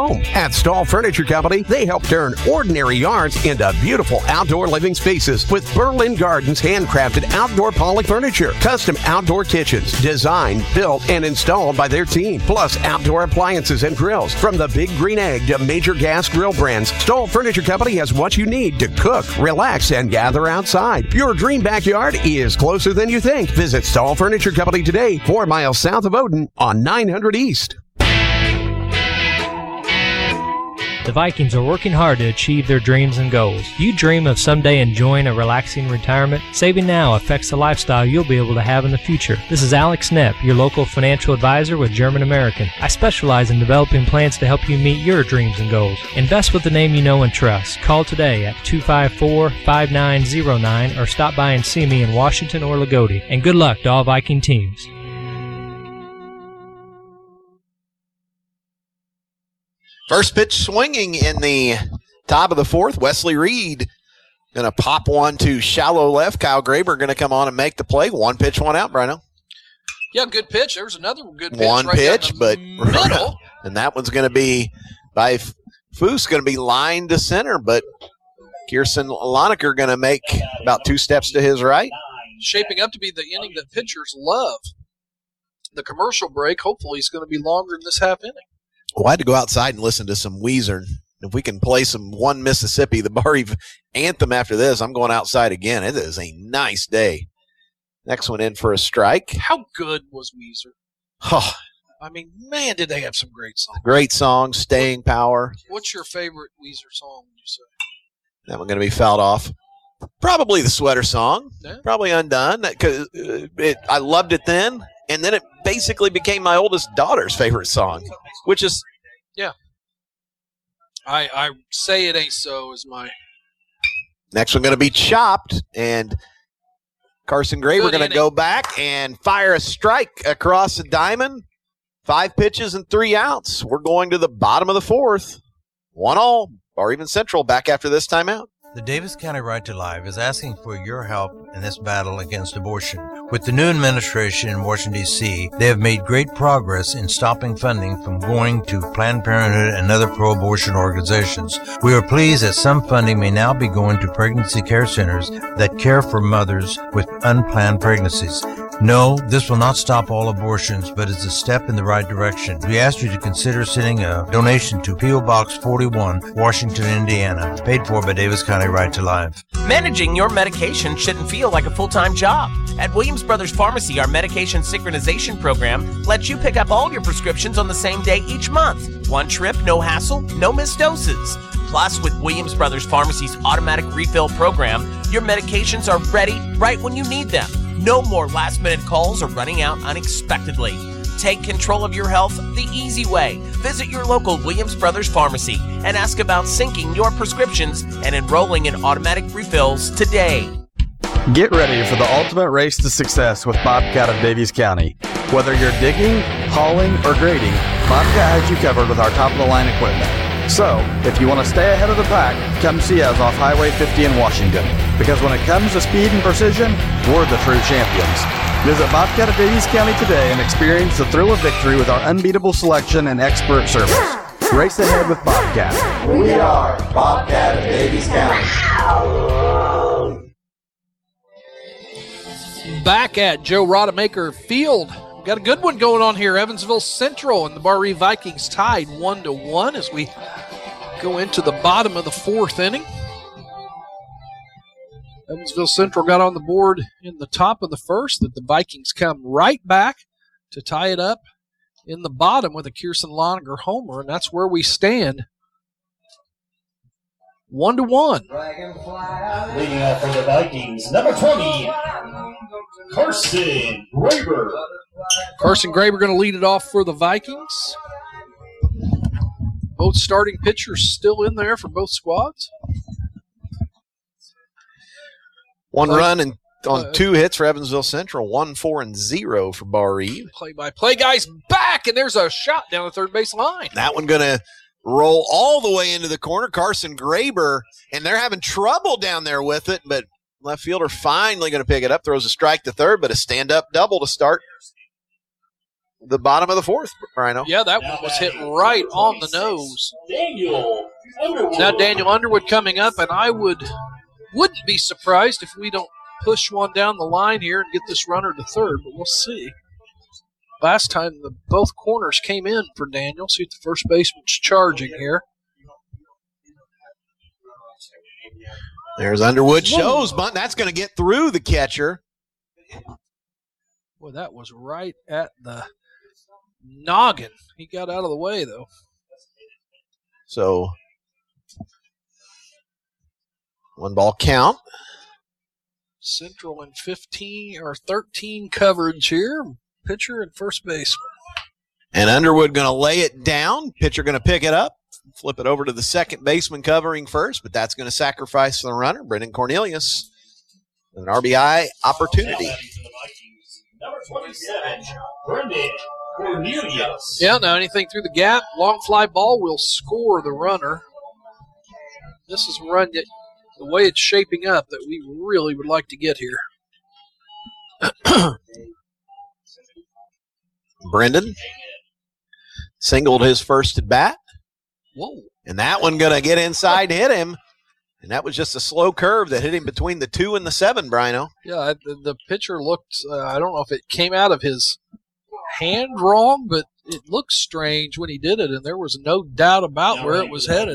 At Stahl Furniture Company, they help turn ordinary yards into beautiful outdoor living spaces with Berlin Gardens handcrafted outdoor poly furniture, custom outdoor kitchens, designed, built, and installed by their team, plus outdoor appliances and grills. From the Big Green Egg to major gas grill brands, Stahl Furniture Company has what you need to cook, relax, and gather outside. Your dream backyard is closer than you think. Visit Stahl Furniture Company today, 4 miles south of Odin on 900 East. The Vikings are working hard to achieve their dreams and goals. You dream of someday enjoying a relaxing retirement? Saving now affects the lifestyle you'll be able to have in the future. This is Alex Knepp, your local financial advisor with German American. I specialize in developing plans to help you meet your dreams and goals. Invest with the name you know and trust. Call today at 254-5909 or stop by and see me in Washington or Lagodi. And good luck to all Viking teams. First pitch swinging in the top of the fourth. Wesley Reed going to pop one to shallow left. Kyle Graber going to come on and make the play. 1 pitch, 1 out, Brino. Yeah, good pitch. There's another good pitch. One right pitch, but middle. And that one's going to be by Foose, going to be lined to center, but Kirsten Lonecker going to make about 2 steps to his right. Shaping up to be the inning that pitchers love. The commercial break, hopefully, is going to be longer than this half inning. Well, I had to go outside and listen to some Weezer. If we can play some One Mississippi, the Bar Eve anthem after this, I'm going outside again. It is a nice day. Next one in for a strike. How good was Weezer? Oh, I mean, man, did they have some great songs. great song, Staying Power. What's your favorite Weezer song, would you say? That one going to be fouled off. Probably the Sweater Song. Yeah. Probably Undone. Because I loved it then. And then it basically became my oldest daughter's favorite song, which is... Yeah. I say it ain't so is my... Next one going to be chopped, and Carson Graber going to go back and fire a strike across the diamond. 5 pitches and 3 outs. We're going to the bottom of the fourth. 1-all. Bar Even Central back after this timeout. The Davis County Right to Life is asking for your help in this battle against abortion. With the new administration in Washington, D.C., they have made great progress in stopping funding from going to Planned Parenthood and other pro-abortion organizations. We are pleased that some funding may now be going to pregnancy care centers that care for mothers with unplanned pregnancies. No, this will not stop all abortions, but is a step in the right direction. We ask you to consider sending a donation to P.O. Box 41, Washington, Indiana, paid for by Davis County Right to Life. Managing your medication shouldn't feel like a full-time job. At Williams Brothers Pharmacy, our medication synchronization program lets you pick up all your prescriptions on the same day each month. One trip, no hassle, no missed doses. Plus, with Williams Brothers Pharmacy's automatic refill program, your medications are ready right when you need them. No more last-minute calls or running out unexpectedly. Take control of your health the easy way. Visit your local Williams Brothers Pharmacy and ask about syncing your prescriptions and enrolling in automatic refills today. Get ready for the ultimate race to success with Bobcat of Davies County. Whether you're digging, hauling, or grading, Bobcat has you covered with our top-of-the-line equipment. So, if you want to stay ahead of the pack, come see us off Highway 50 in Washington. Because when it comes to speed and precision, we're the true champions. Visit Bobcat of Davies County today and experience the thrill of victory with our unbeatable selection and expert service. Race ahead with Bobcat. We are Bobcat of Davies County. Back at Joe Rodemaker Field. We've got a good one going on here. Evansville Central and the Bar Eve Vikings tied 1-1 as we go into the bottom of the fourth inning. Evansville Central got on the board in the top of the first, that the Vikings come right back to tie it up in the bottom with a Kirsten Lonecker homer, and that's where we stand. 1-1. Leading up for the Vikings, number 20, Carson Graber. Carson Graber going to lead it off for the Vikings. Both starting pitchers still in there for both squads. One run and on 2 hits for Evansville Central, 1-4-0 for Bar Eve. Play-by-play guy's back, and there's a shot down the third base line. That one going to roll all the way into the corner. Carson Graber, and they're having trouble down there with it, but left fielder finally going to pick it up, throws a strike to third, but a stand-up double to start the bottom of the fourth, Rhino. Yeah, that one was hit right on the nose. Daniel Underwood. Now Daniel Underwood coming up, and I wouldn't be surprised if we don't push one down the line here and get this runner to third, but we'll see. Last time both corners came in for Daniel. See if the first baseman's charging here. There's Underwood. Shows bunt. That's going to get through the catcher. Boy, that was right at the noggin. He got out of the way, though. So, 1 ball count. Central in 15 or 13 coverage here. Pitcher and first baseman. And Underwood going to lay it down. Pitcher going to pick it up. Flip it over to the second baseman covering first, but that's going to sacrifice the runner. Brendan Cornelius with an RBI opportunity. Number 27, Brendan Cornelius. Yeah, now anything through the gap, long fly ball will score the runner. This is a run that, the way it's shaping up, that we really would like to get here. Brendan singled his first at bat. Whoa. And that one going to get inside and hit him. And that was just a slow curve that hit him between the 2 and the 7, Brino. Yeah, the pitcher looked, I don't know if it came out of his hand wrong, but it looked strange when he did it, and there was no doubt about where it was headed.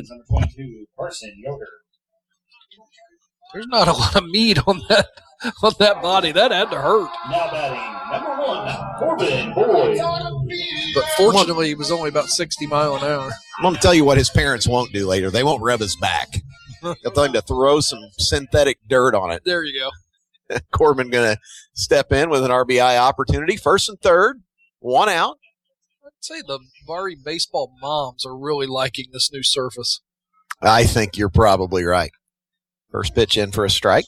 There's not a lot of meat on that body. That had to hurt. Now batting, number 1, Corbin Boyd. But fortunately, he was only about 60 miles an hour. I'm going to tell you what his parents won't do later. They won't rub his back. They'll tell him to throw some synthetic dirt on it. There you go. Corbin going to step in with an RBI opportunity. First and third, 1 out. I'd say the Bari baseball moms are really liking this new surface. I think you're probably right. First pitch in for a strike.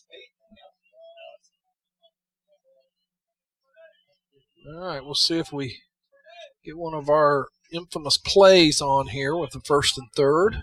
All right, we'll see if we get one of our infamous plays on here with the first and third.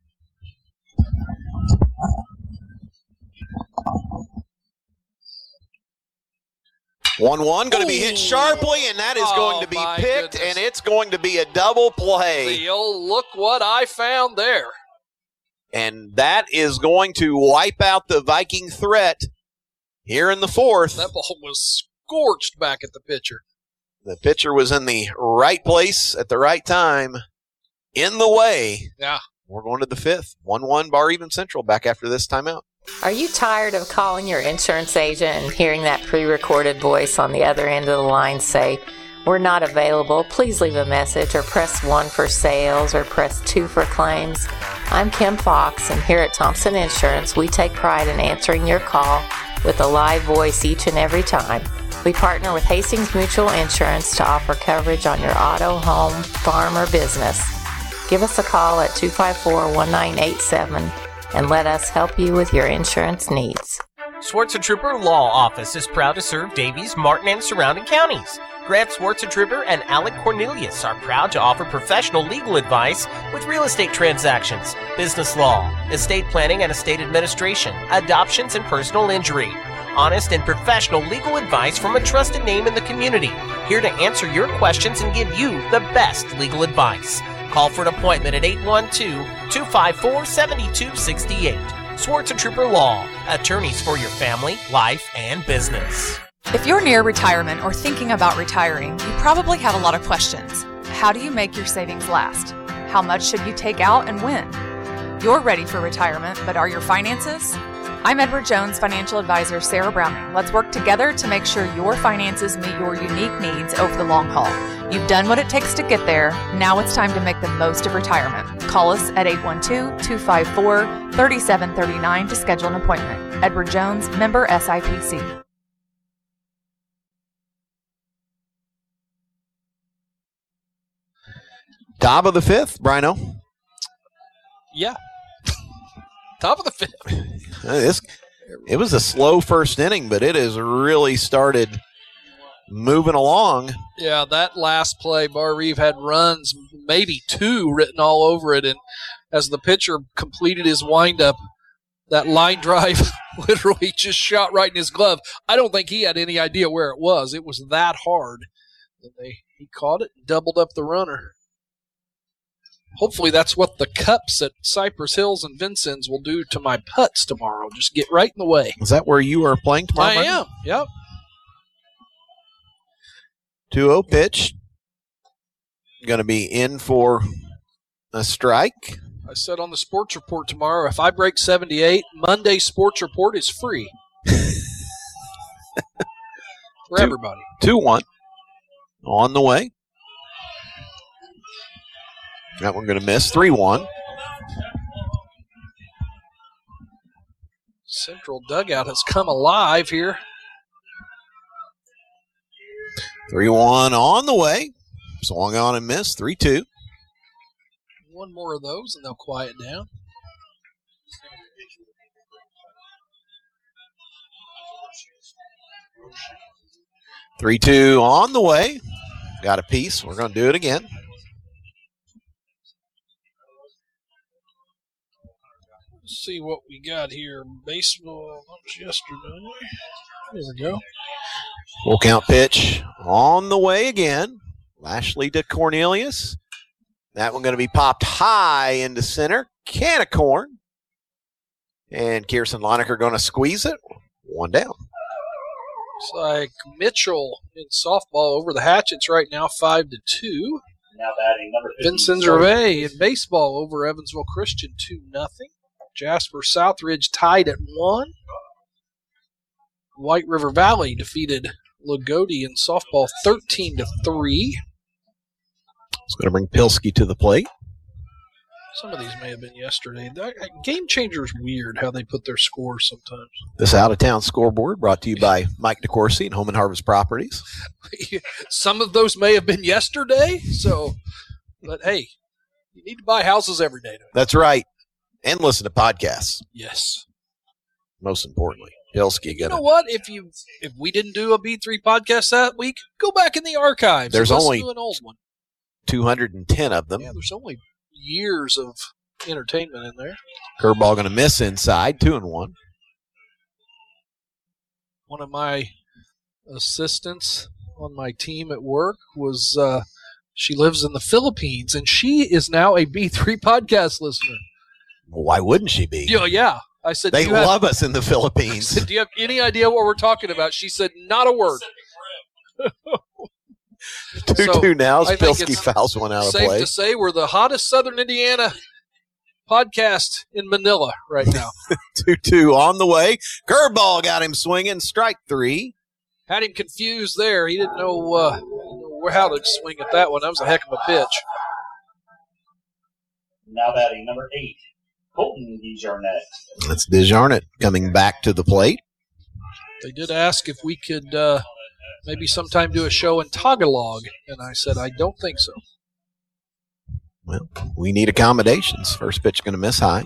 One going to be hit sharply, and that is going to be picked, and it's going to be a double play. The old look what I found there. And that is going to wipe out the Viking threat here in the fourth. That ball was scorched back at the pitcher. The pitcher was in the right place at the right time, in the way. Yeah. We're going to the fifth. 1-1 Bar Even Central back after this timeout. Are you tired of calling your insurance agent and hearing that pre-recorded voice on the other end of the line say, "We're not available, please leave a message," or press 1 for sales, or press 2 for claims? I'm Kim Fox, and here at Thompson Insurance, we take pride in answering your call with a live voice each and every time. We partner with Hastings Mutual Insurance to offer coverage on your auto, home, farm, or business. Give us a call at 254-1987 and let us help you with your insurance needs. Swartz & Trooper Law Office is proud to serve Davies, Martin, and surrounding counties. Grant Swartz & Trooper and Alec Cornelius are proud to offer professional legal advice with real estate transactions, business law, estate planning and estate administration, adoptions, and personal injury. Honest and professional legal advice from a trusted name in the community, here to answer your questions and give you the best legal advice. Call for an appointment at 812-254-7268. Swartz & Trooper Law, attorneys for your family, life, and business. If you're near retirement or thinking about retiring, you probably have a lot of questions. How do you make your savings last? How much should you take out and when? You're ready for retirement, but are your finances? I'm Edward Jones Financial Advisor Sarah Browning. Let's work together to make sure your finances meet your unique needs over the long haul. You've done what it takes to get there. Now it's time to make the most of retirement. Call us at 812-254-3739 to schedule an appointment. Edward Jones, member SIPC. Top of the fifth, Brino. Yeah. Top of the fifth. It was a slow first inning, but it has really started moving along. Yeah, that last play, Bar Eve had runs, maybe 2 written all over it, and as the pitcher completed his windup, that line drive literally just shot right in his glove. I don't think he had any idea where it was. It was that hard. And they He caught it, doubled up the runner. Hopefully that's what the cups at Cypress Hills and Vincennes will do to my putts tomorrow. Just get right in the way. Is that where you are playing tomorrow? I am, yep. 2-0 pitch. Going to be in for a strike. I said on the sports report tomorrow, if I break 78, Monday's sports report is free. For everybody. 2-1. On the way. That one going to miss. 3-1. Central dugout has come alive here. 3-1 on the way. Swung on and missed. 3-2. One more of those and they'll quiet down. Three-two on the way. Got a piece. We're going to do it again. Let's see what we got here. Baseball, that was yesterday. There we go. Full count pitch on the way again. Lashley to Cornelius. That one going to be popped high into center. Can of corn. And Kirsten Lonecker going to squeeze it. One down. Looks like Mitchell in softball over the Hatchets right now, 5-2. Now batting number 50. Vincennes Gervais in baseball over Evansville Christian, 2-0. Jasper Southridge tied at 1. White River Valley defeated Lagodi in softball 13-3. It's going to bring Pilski to the plate. Some of these may have been yesterday. Game Changer is weird how they put their scores sometimes. This out-of-town scoreboard brought to you by Mike DeCourcy and Home and Harvest Properties. Some of those may have been yesterday, but hey, you need to buy houses every day. That's right. And listen to podcasts. Yes. Most importantly, Pilski. You know what? If we didn't do a B3 podcast that week, go back in the archives. There's only an old one. 210 of them. Yeah, there's only years of entertainment in there. Curveball going to miss inside, 2-1. One of my assistants on my team at work was, she lives in the Philippines, and she is now a B3 podcast listener. Well, why wouldn't she be? Yeah. I said, they love us in the Philippines. I said, do you have any idea what we're talking about? She said, not a word. 2-2 now. Pilski fouls one out of play. Safe to say we're the hottest Southern Indiana podcast in Manila right now. 2-2 on the way. Curveball got him swinging. Strike 3. Had him confused there. He didn't know how to swing at that one. That was a heck of a pitch. Now batting number 8, Colton DeJarnett. That's DeJarnett coming back to the plate. They did ask if we could maybe sometime do a show in Tagalog, and I said, I don't think so. Well, we need accommodations. First pitch going to miss high.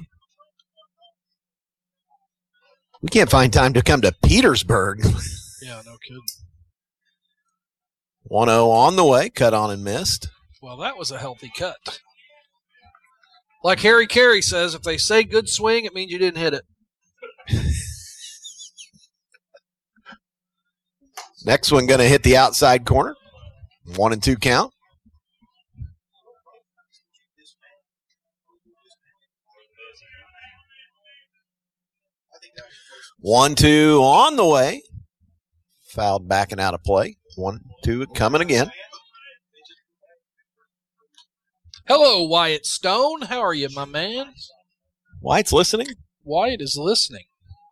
We can't find time to come to Petersburg. Yeah, no kidding. 1-0 on the way. Cut on and missed. Well, that was a healthy cut. Like Harry Carey says, if they say good swing, it means you didn't hit it. Next one going to hit the outside corner. 1-2 count. One, 2 on the way. Fouled back and out of play. 1-2 coming again. Hello, Wyatt Stone. How are you, my man? Wyatt's listening? Wyatt is listening.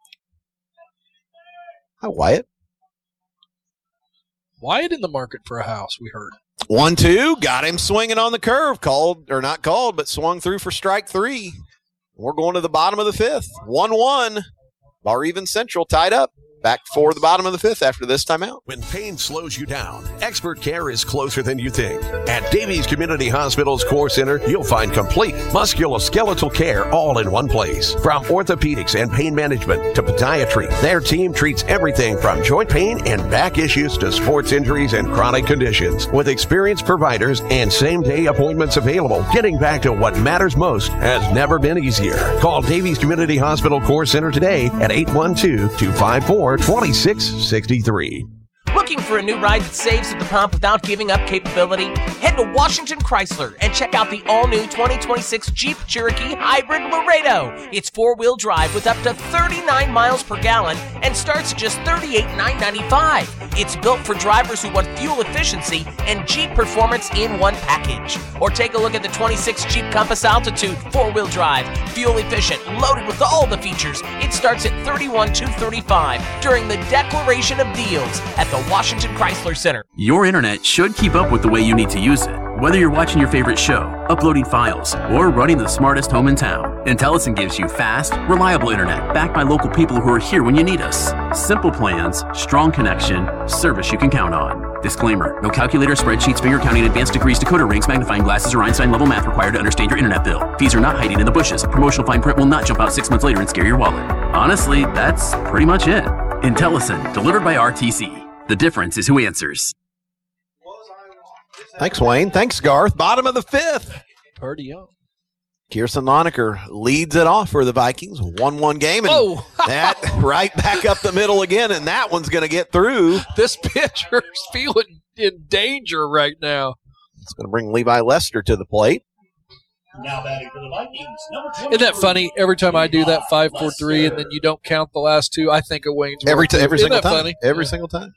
Hi, Wyatt. Wyatt in the market for a house, we heard. 1-2. Got him swinging on the curve. Called, or not called, but swung through for strike 3. We're going to the bottom of the 5th. 1-1. Bar Even Central tied up. Back for the bottom of the 5th after this timeout. When pain slows you down, expert care is closer than you think. At Davies Community Hospital's Core Center, you'll find complete musculoskeletal care all in one place. From orthopedics and pain management to podiatry, their team treats everything from joint pain and back issues to sports injuries and chronic conditions. With experienced providers and same-day appointments available, getting back to what matters most has never been easier. Call Davies Community Hospital Core Center today at 812-254-2663. Look Looking for a new ride that saves at the pump without giving up capability? Head to Washington Chrysler and check out the all-new 2026 Jeep Cherokee Hybrid Laredo. It's four-wheel drive with up to 39 miles per gallon and starts at just $38,995. It's built for drivers who want fuel efficiency and Jeep performance in one package. Or take a look at the 26 Jeep Compass Altitude, four-wheel drive, fuel efficient, loaded with all the features. It starts at $31,235 during the Declaration of Deals at the Washington Chrysler Center. Your internet should keep up with the way you need to use it. Whether you're watching your favorite show, uploading files, or running the smartest home in town, Intellicent gives you fast, reliable internet backed by local people who are here when you need us. Simple plans, strong connection, service you can count on. Disclaimer: no calculator, spreadsheets, finger counting, advanced degrees, decoder rings, magnifying glasses, or Einstein-level math required to understand your internet bill. Fees are not hiding in the bushes. Promotional fine print will not jump out 6 months later and scare your wallet. Honestly, that's pretty much it. Intellicent, delivered by RTC. The difference is who answers. Thanks, Wayne. Thanks, Garth. Bottom of the fifth. Party on. Kirsten Lonecker leads it off for the Vikings. 1-1 game. And that right back up the middle again, and that one's going to get through. This pitcher's feeling in danger right now. It's going to bring Levi Lester to the plate. Now batting for the Vikings, number 20. Isn't that funny? Every time I do that 5-4-3 and then you don't count the last two, I think of Wayne's Every Isn't single that time. funny? Every single time.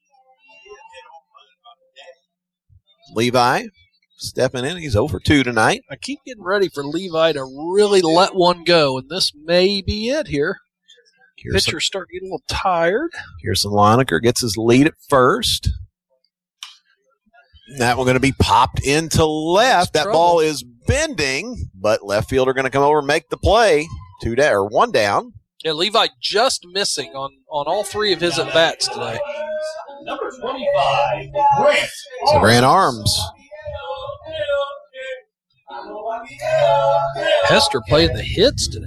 Levi stepping in. He's 0 for 2 tonight. I keep getting ready for Levi to really let one go, and this may be it here. Pitchers start getting a little tired. Kirsten Lonecker gets his lead at first. That one going to be popped into left. That ball is bending, but left fielder going to come over and make the play. 2 down or 1 down. Yeah, Levi just missing on all three of his at-bats today. Number 25, Grant. So Grant Arms. Hester playing the hits today.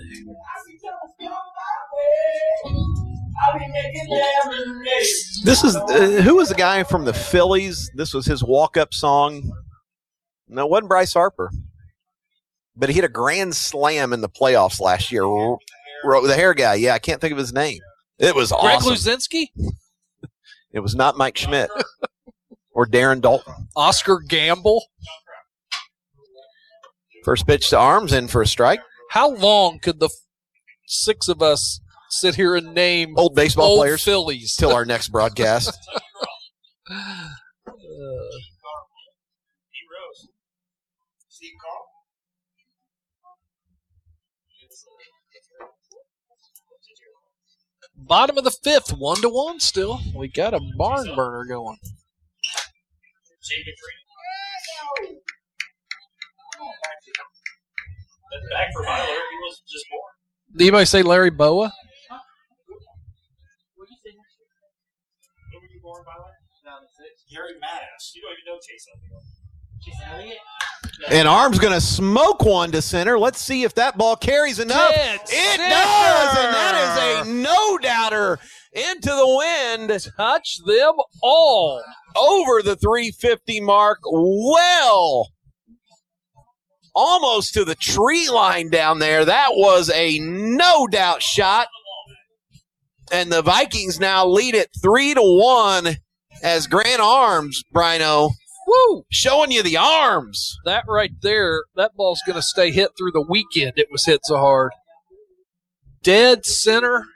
This is who was the guy from the Phillies? This was his walk-up song. No, it wasn't Bryce Harper, but he hit a grand slam in the playoffs last year. The hair guy, yeah, I can't think of his name. It was Greg awesome. Luzinski? It was not Mike Schmidt or Darren Dalton. Oscar Gamble? First pitch to Arms, in for a strike. How long could the six of us sit here and name old baseball players Phillies till our next broadcast? Bottom of the fifth, 1-1 still. We got a barn burner going. Back for Myler. He was just born. Did anybody say Larry Boa? Gary Mattis. You don't even know Chase Elliott. And Arms going to smoke one to center. Let's see if that ball carries enough. It does, and that is a no-doubter into the wind. Touch them all. Over the 350 mark. Well, almost to the tree line down there. That was a no-doubt shot. And the Vikings now lead it 3-1 as Grant Arms, Brino, showing you the arms. That right there, that ball's going to stay hit through the weekend. It was hit so hard. Dead center.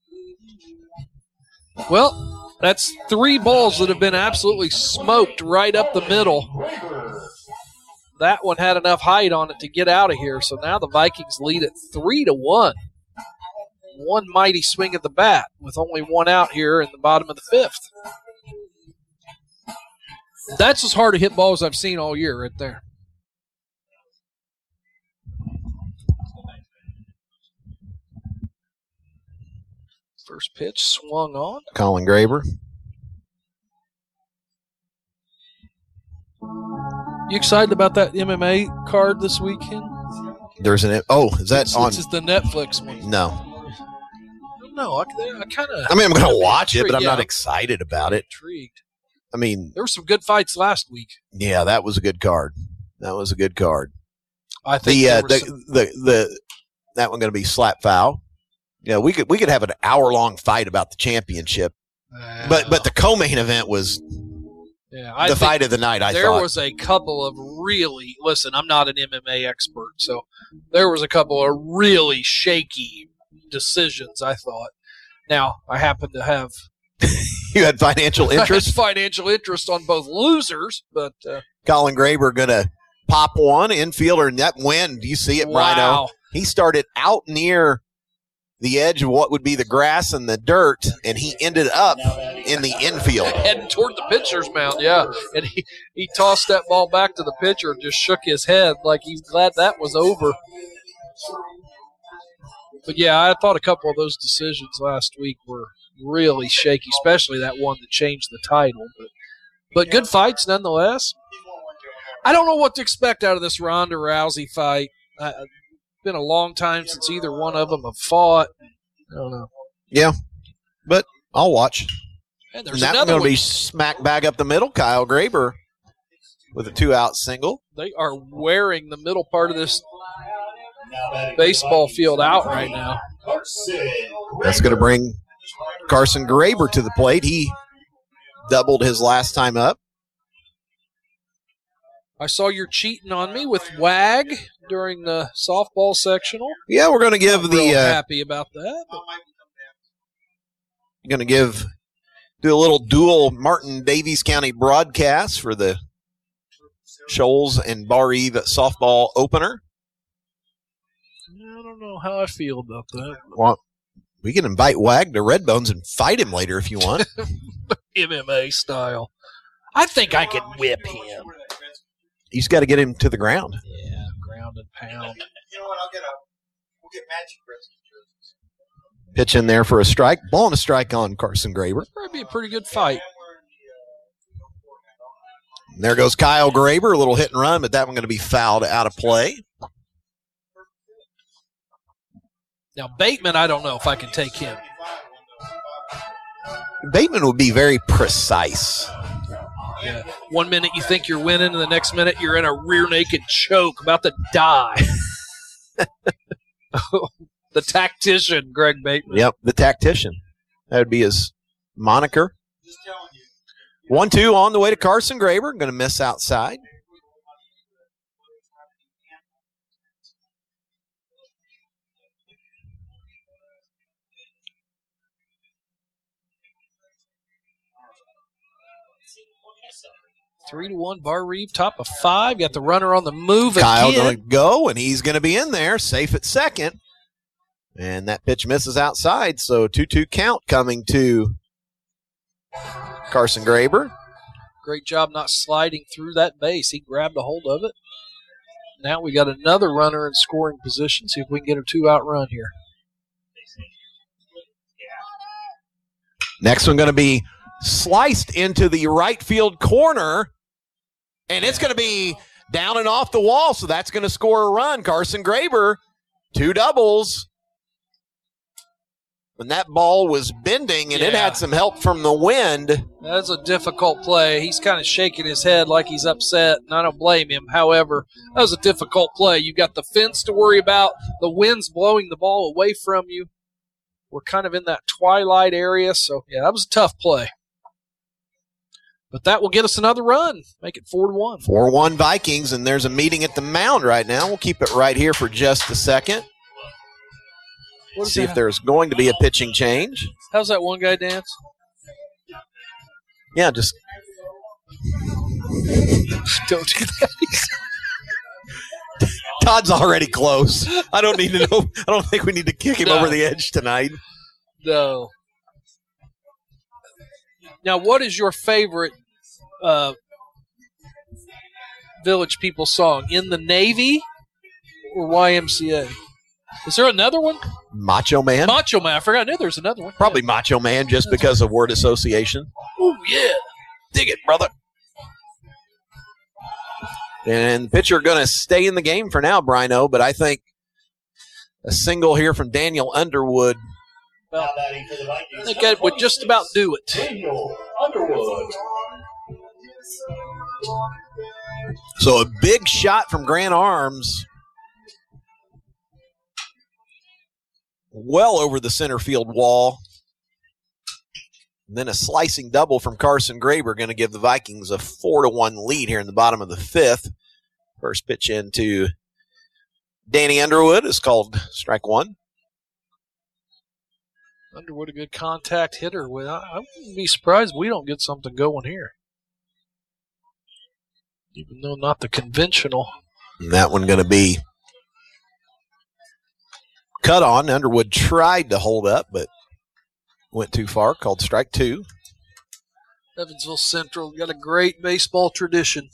Well, that's 3 balls that have been absolutely smoked right up the middle. That one had enough height on it to get out of here. So now the Vikings lead it 3-1. One mighty swing at the bat with only 1 out here in the bottom of the fifth. That's as hard to hit balls I've seen all year right there. First pitch swung on. Colin Graber. You excited about that MMA card this weekend? There's is that on? It's the Netflix one. No. No, I kind of. I mean, I'm going to watch it, but I'm not excited about it. Intrigued. I mean, there were some good fights last week. Yeah, that was a good card. I think that one going to be slap foul. Yeah, we could have an hour-long fight about the championship But the co-main event was the fight of the night, I thought. There was a couple of really, listen, I'm not an MMA expert, so there was a couple of really shaky decisions, I thought. Now, I happen to have you had financial interest? Financial interest on both losers, but Colin Graber going to pop one infielder, and that win, do you see it, wow. Brino? He started out near the edge of what would be the grass and the dirt, and he ended up in the infield. Heading toward the pitcher's mound, yeah. And he tossed that ball back to the pitcher and just shook his head like he's glad that was over. But, yeah, I thought a couple of those decisions last week were really shaky, especially that one that changed the title. But good fights nonetheless. I don't know what to expect out of this Ronda Rousey fight. It's been a long time since either one of them have fought. I don't know. Yeah, but I'll watch. And that one's going to be smack bag up the middle. Kyle Graber with a 2-out single. They are wearing the middle part of this baseball field out right now. That's going to bring Carson Graber to the plate. He doubled his last time up. I saw you're cheating on me with WAG during the softball sectional. Yeah, we're going to give happy about that. Going to do a little dual Martin Davies County broadcast for the Shoals and Bar Eve softball opener. I don't know how I feel about that. Well, we can invite WAG to Red Bones and fight him later if you want. MMA style. I think I can whip him. You just got to get him to the ground. Yeah, ground and pound. You know what? We'll get Magic jerseys. Pitch in there for a strike. Ball and a strike on Carson Graber. Probably be a pretty good fight. And there goes Kyle Graber. A little hit and run, but that one going to be fouled out of play. Now, Bateman, I don't know if I can take him. Bateman would be very precise. Yeah. 1 minute you think you're winning, and the next minute you're in a rear naked choke about to die. The tactician, Greg Bateman. Yep, the tactician. That would be his moniker. 1-2 on the way to Carson Graber. Going to miss outside. Three to 1, Bar Reeve, top of 5. Got the runner on the move Kyle again. going to go, and he's going to be in there, safe at second. And that pitch misses outside, so 2-2 count coming to Carson Graber. Great job not sliding through that base. He grabbed a hold of it. Now we got another runner in scoring position. See if we can get a 2-out run here. Next one going to be sliced into the right field corner, and it's going to be down and off the wall, so that's going to score a run. Carson Graber, 2 doubles. When that ball was bending, and it had some help from the wind. That's a difficult play. He's kind of shaking his head like he's upset, and I don't blame him. However, that was a difficult play. You got the fence to worry about. The wind's blowing the ball away from you. We're kind of in that twilight area, so, yeah, that was a tough play. But that will get us another run, make it 4-1. 4-1 Vikings, and there's a meeting at the mound right now. We'll keep it right here for just a second. See if there's going to be a pitching change. How's that one guy dance? Yeah, just don't do that. Todd's already close. I don't need to know. I don't think we need to kick him over the edge tonight. No. Now, what is your favorite Village People song? In the Navy or YMCA? Is there another one? Macho Man. Macho Man. I forgot. I knew there was another one. Probably Macho Man just because of word association. Oh, yeah. Dig it, brother. And the pitcher going to stay in the game for now, Brino, but I think a single here from Daniel Underwood. Well, I think that would just about do it. Daniel Underwood. So a big shot from Grand Arms. Well over the center field wall. And then a slicing double from Carson Graber going to give the Vikings a 4-1 lead here in the bottom of the fifth. First pitch into Danny Underwood is called strike one. Underwood, a good contact hitter. I wouldn't be surprised if we don't get something going here. Even though not the conventional. And that one going to be cut on. Underwood tried to hold up, but went too far, called strike two. Evansville Central got a great baseball tradition.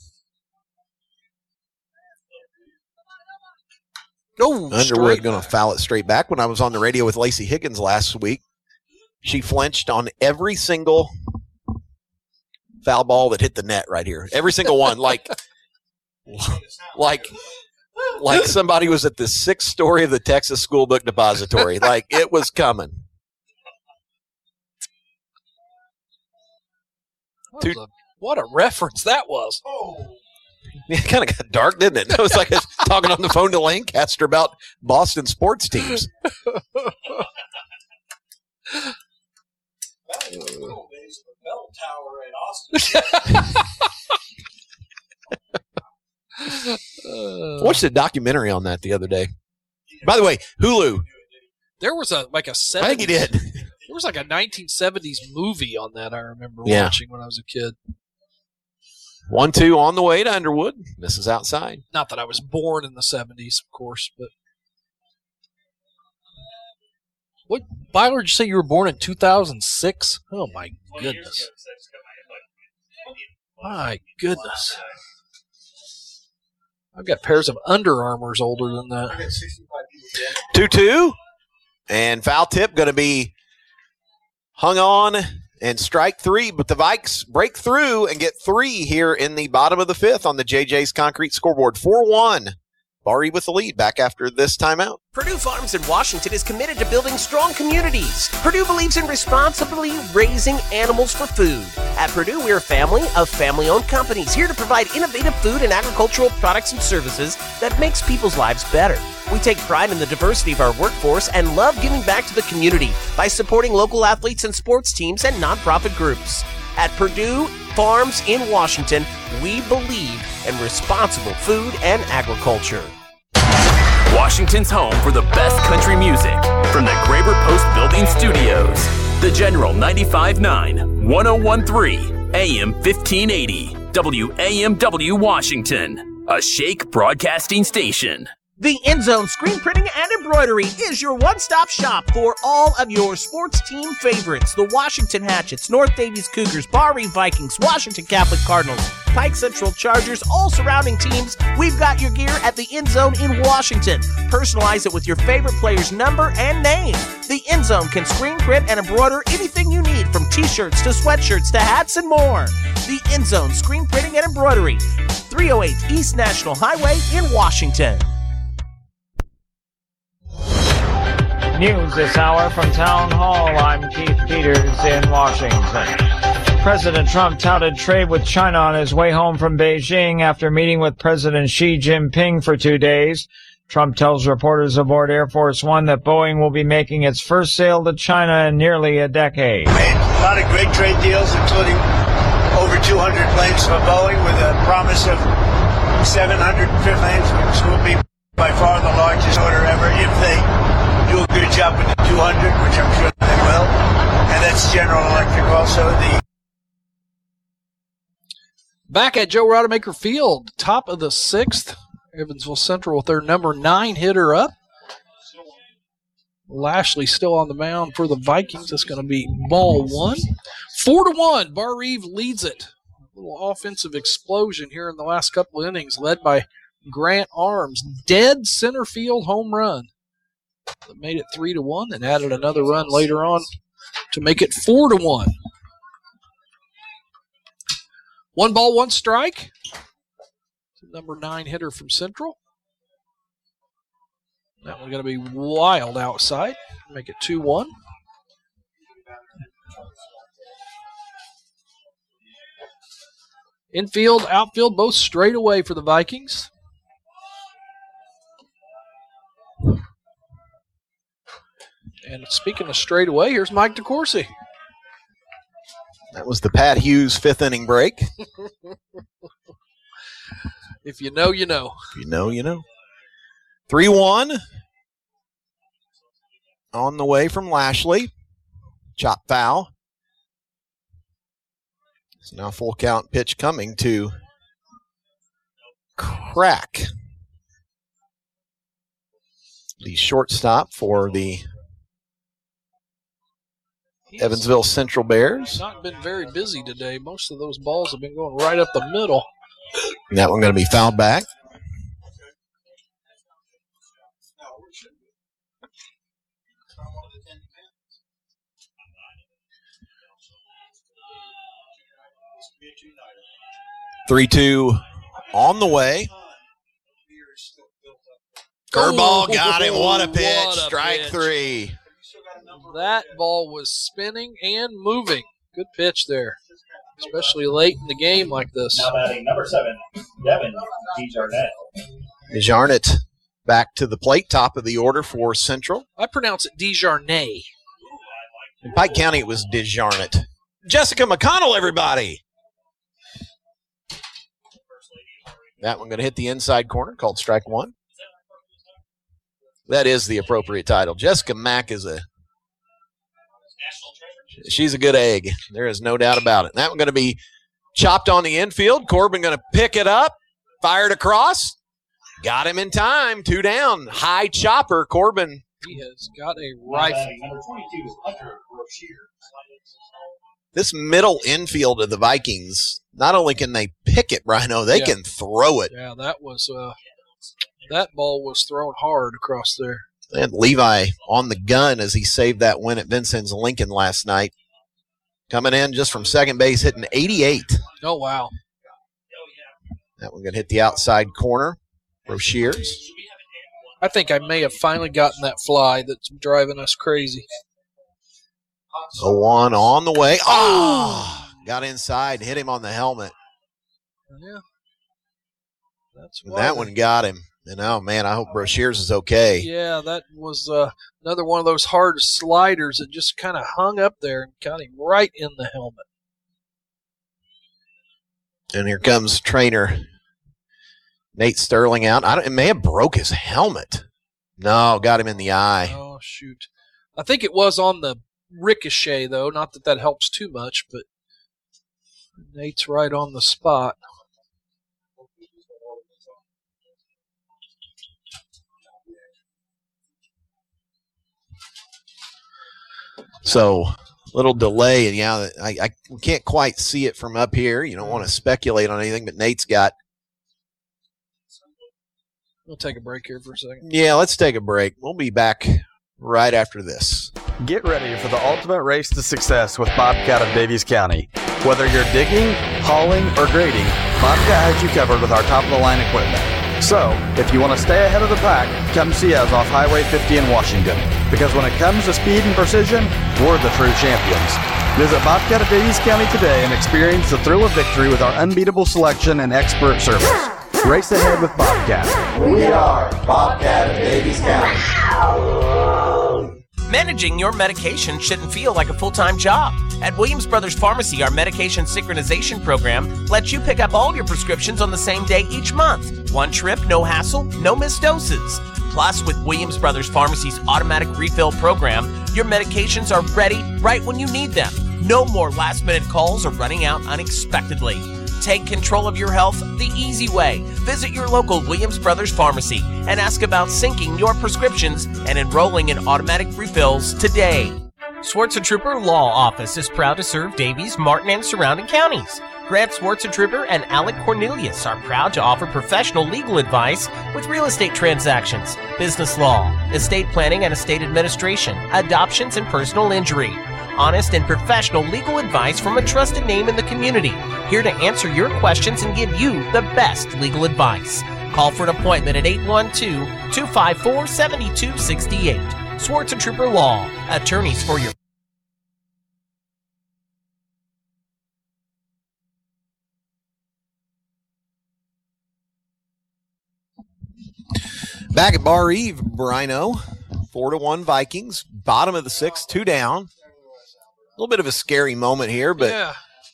Oh, Underwood going to foul it straight back. When I was on the radio with Lacey Higgins last week, she flinched on every single foul ball that hit the net right here. Every single one. like somebody was at the sixth story of the Texas School Book Depository. Like it was coming. What a reference that was. It kind of got dark, didn't it? It was like I was talking on the phone to Lancaster about Boston sports teams. Bell Tower in Austin. Watched a documentary on that the other day. By the way, Hulu. There was a 70s. I think he did. There was like a 1970s movie on that I remember watching when I was a kid. 1-2 on the way to Underwood. Misses outside. Not that I was born in the 70s, of course, but. What, Byler, did you say you were born in 2006? Oh, my goodness. My goodness. I've got pairs of Under Armours older than that. 2-2. And foul tip going to be hung on and strike three. But the Vikes break through and get three here in the bottom of the fifth on the JJ's Concrete scoreboard. 4-1. Bar-Eve with the lead back after this timeout. Purdue Farms in Washington is committed to building strong communities. Purdue believes in responsibly raising animals for food. At Purdue, we're a family of family-owned companies here to provide innovative food and agricultural products and services that makes people's lives better. We take pride in the diversity of our workforce and love giving back to the community by supporting local athletes and sports teams and nonprofit groups. At Purdue Farms in Washington, we believe in responsible food and agriculture. Washington's home for the best country music from the Graber Post Building Studios. The General 95.9, 101.3, AM 1580, WAMW Washington, a Shake broadcasting station. The End Zone Screen Printing and Embroidery is your one-stop shop for all of your sports team favorites. The Washington Hatchets, North Davies Cougars, Bar-Eve Vikings, Washington Catholic Cardinals, Pike Central Chargers, all surrounding teams. We've got your gear at the End Zone in Washington. Personalize it with your favorite player's number and name. The End Zone can screen print and embroider anything you need, from t-shirts to sweatshirts to hats and more. The End Zone Screen Printing and Embroidery, 308 East National Highway in Washington. News this hour from Town Hall. I'm Keith Peters in Washington. President Trump touted trade with China on his way home from Beijing after meeting with President Xi Jinping for 2 days. Trump tells reporters aboard Air Force One that Boeing will be making its first sale to China in nearly a decade. Made a lot of great trade deals, including over 200 planes from Boeing with a promise of 700 planes, which will be by far the largest order ever if they do a good job with the 200, which I'm sure they will. And that's General Electric also. Back at Joe Rodemaker Field, top of the sixth. Evansville Central with their number 9 hitter up. Lashley still on the mound for the Vikings. It's going to be ball one. 4-1. Bar-Eve leads it. A little offensive explosion here in the last couple of innings, led by Grant Arms. Dead center field home run. That made it 3-1, and added another run later on to make it 4-1. 1 ball, 1 strike. Number 9 hitter from Central. That one's going to be wild outside. Make it 2-1. Infield, outfield, both straight away for the Vikings. And speaking of straight away, here's Mike DeCourcy. That was the Pat Hughes fifth inning break. If you know, you know. If you know, you know. 3-1 on the way from Lashley. Chop foul. So now full count pitch coming to Crack. The shortstop for the Evansville Central Bears. Not been very busy today. Most of those balls have been going right up the middle. And that one going to be fouled back. Three-two on the way. Curveball got him. What a pitch. Strike three. That ball was spinning and moving. Good pitch there, especially late in the game like this. Now batting number 7, Devin DeJarnett. DeJarnett back to the plate, top of the order for Central. I pronounce it DeJarnett. In Pike County, it was DeJarnett. Jessica McConnell, everybody. That one going to hit the inside corner, called strike one. That is the appropriate title. Jessica Mack is she's a good egg. There is no doubt about it. And that one going to be chopped on the infield. Corbin going to pick it up, fired across. Got him in time. 2 down. High chopper. Corbin. He has got a rifle. Number 22 is Hunter Rozier. This middle infield of the Vikings, not only can they pick it, Rhino, they can throw it. Yeah, that was that ball was thrown hard across there. And Levi on the gun as he saved that win at Vincennes Lincoln last night. Coming in just from second base, hitting 88. Oh, wow. That one going to hit the outside corner. Roziers. I think I may have finally gotten that fly that's driving us crazy. 0-1 on the way. Oh! Got inside, hit him on the helmet. Yeah. That one got him. And, oh, man, I hope Roziers is okay. Yeah, that was another one of those hard sliders that just kind of hung up there and got him right in the helmet. And here comes trainer Nate Sterling out. It may have broke his helmet. No, got him in the eye. Oh, shoot. I think it was on the ricochet, though. Not that that helps too much, but Nate's right on the spot. So, little delay, and yeah, I can't quite see it from up here. You don't want to speculate on anything, but Nate's got. We'll take a break here for a second. Yeah, let's take a break. We'll be back right after this. Get ready for the ultimate race to success with Bobcat of Davies County. Whether you're digging, hauling, or grading, Bobcat has you covered with our top-of-the-line equipment. So, if you want to stay ahead of the pack, come see us off Highway 50 in Washington. Because when it comes to speed and precision, we're the true champions. Visit Bobcat of Davies County today and experience the thrill of victory with our unbeatable selection and expert service. Race ahead with Bobcat. We are Bobcat of Davies County. Managing your medication shouldn't feel like a full-time job. At Williams Brothers Pharmacy, our medication synchronization program lets you pick up all your prescriptions on the same day each month. One trip, no hassle, no missed doses. Plus, with Williams Brothers Pharmacy's automatic refill program, your medications are ready right when you need them. No more last-minute calls or running out unexpectedly. Take control of your health the easy way. Visit your local Williams Brothers Pharmacy and ask about syncing your prescriptions and enrolling in automatic refills today. Swartz & Trooper Law Office is proud to serve Davies, Martin, and surrounding counties. Grant Swartz & Trooper and Alec Cornelius are proud to offer professional legal advice with real estate transactions, business law, estate planning and estate administration, adoptions, and personal injury. Honest and professional legal advice from a trusted name in the community. Here to answer your questions and give you the best legal advice. Call for an appointment at 812-254-7268. Swartz & Trooper Law. Attorneys for your... Back at Bar Eve, Brino. 4-1 Vikings. Bottom of the 6th, 2 down. little bit of a scary moment here, but yeah.